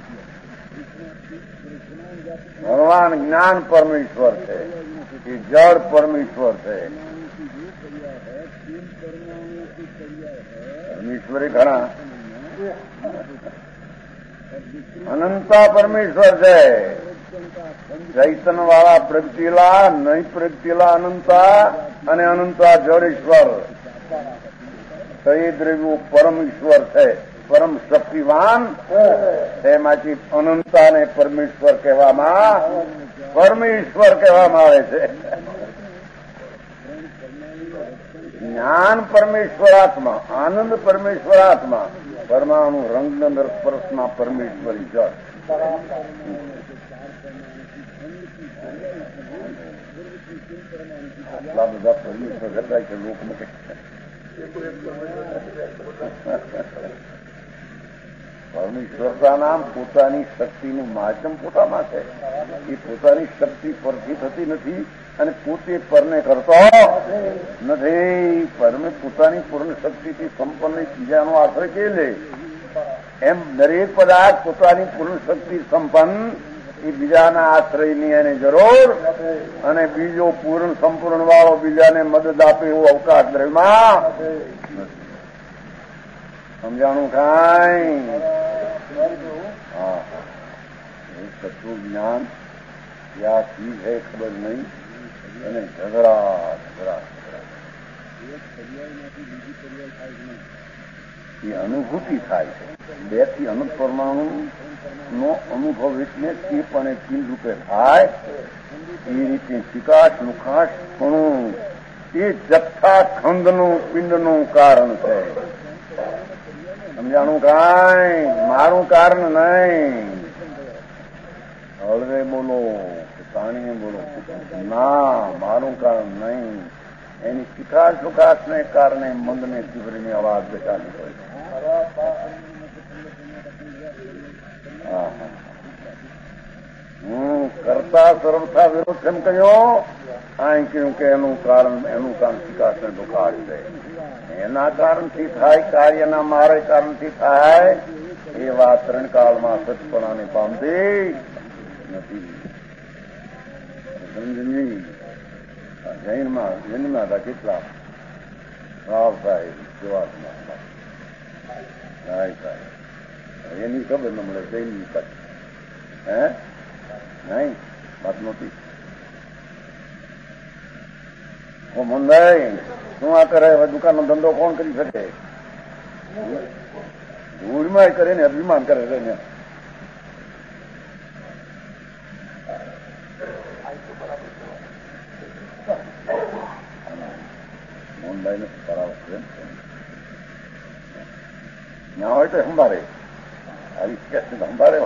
ભગવાન જ્ઞાન પરમેશ્વર છે એ જળ પરમેશ્વર છે. પરમેશ્વરે ઘણા અનંતા પરમેશ્વર છે. ચૈતન્ય વાળા પ્રગટેલા નહીં પ્રગટેલા અનંતા અને અનંતા જળ ઈશ્વર તો એ દ્રવ્યો પરમ ઈશ્વર છે. પરમ શક્તિવાન તેમાંથી અનંતાને પરમેશ્વર કહેવામાં પરમેશ્વર કહેવામાં આવે છે. જ્ઞાન પરમેશ્વરાત્મા, આનંદ પરમેશ્વરાત્મા, પરમાણુ રંગનંદર સ્પર્શમાં પરમેશ્વરી જળ. આટલા બધા પરમેશ્વર હતા કે લોકમાં પરમેશ્વરતા નામ પોતાની શક્તિનું માધ્યમ પોતામાં છે. એ પોતાની શક્તિ પરથી થતી નથી અને પોતે પરને કરતો નથી. પરમે પોતાની પૂર્ણ શક્તિથી સંપન્ન બીજાનો આશ્રય કે લે એમ દરેક પદાર્થ પોતાની પૂર્ણ શક્તિ સંપન્ન એ બીજાના આશ્રયની એને જરૂર અને બીજો પૂર્ણ સંપૂર્ણ વાળો બીજાને મદદ આપે એવો અવકાશ દ્રવ્યમાં સમજાણું કાંઈ. હા તત્વ જ્ઞાન क्या चीज है खबर नहीं અને ઝઘડા ઝઘડા એ અનુભૂતિ થાય છે. બે થી અનંત પરમાણુ નો અનુભવ એટલે ચીપ અને ચીન રૂપે થાય એ રીતે ચિકાશ લુખાશ પણ એ જથ્થા ખંડનું પિંડનું કારણ છે. સમજાણું કાંઈ મારું કારણ નહીં. હળવે બોલો પાણીને બોલો ના મારું કારણ નહીં. એની ચિકાશ લુકાશને કારણે મંદને તીવ્રની અવાજ બેઠાની હોય. હું કરતા સર્વથા વિરોધ કેમ કહ્યો? અહીં કહ્યું કે એનું કારણ એનું કામ ચિકાશને લુકાશ છે. એના કારણથી થાય કાર્યના મારે કારણથી થાય એ વાત ત્રણ કાળમાં સચપણાને પામતી નથી. સમજી જૈનમાં જૈનમાં હતા કેટલા રાવ સાહેબ સુવાસમાં સાહેબ એની ખબર ન મળે જૈનની તક હે નહીં વાત નહોતી. મુંદાઈ શું આ કરે? હવે દુકાનનો ધંધો કોણ કરી શકે? ધૂળમાં કરે ને અભિમાન કરે છે ને. મોહનભાઈ ને બરાબર છે ના હોય તો સંભાળે આવી સંભાળે.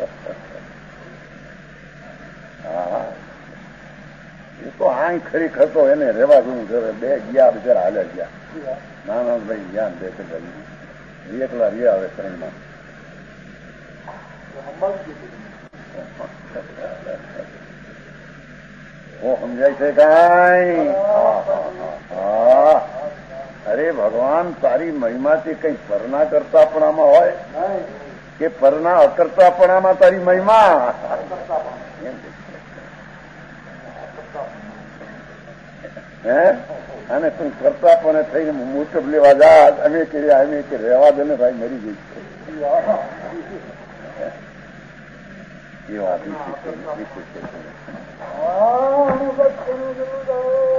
હા એ તો આ ખરેખર તો એને રેવા જેવું છે. બે ગયા બિચારા હાલ્યા ગયા. નાના ભાઈ ગયા બે કે ભાઈ એકલા રહ્યા આવે ત્રણમાં. ઓ સમજાય છે કઈ? હા અરે ભગવાન તારી મહિમાથી કઈ પરના કરતાપણામાં હોય કે પરના અકર્તાપણામાં તારી મહિમા? હે અને તું કરતા પણ થઈને મોટપ લેવા જા. અમે કર્યા અમે કે રહેવા દે ને ભાઈ મરી ગઈ એ વાત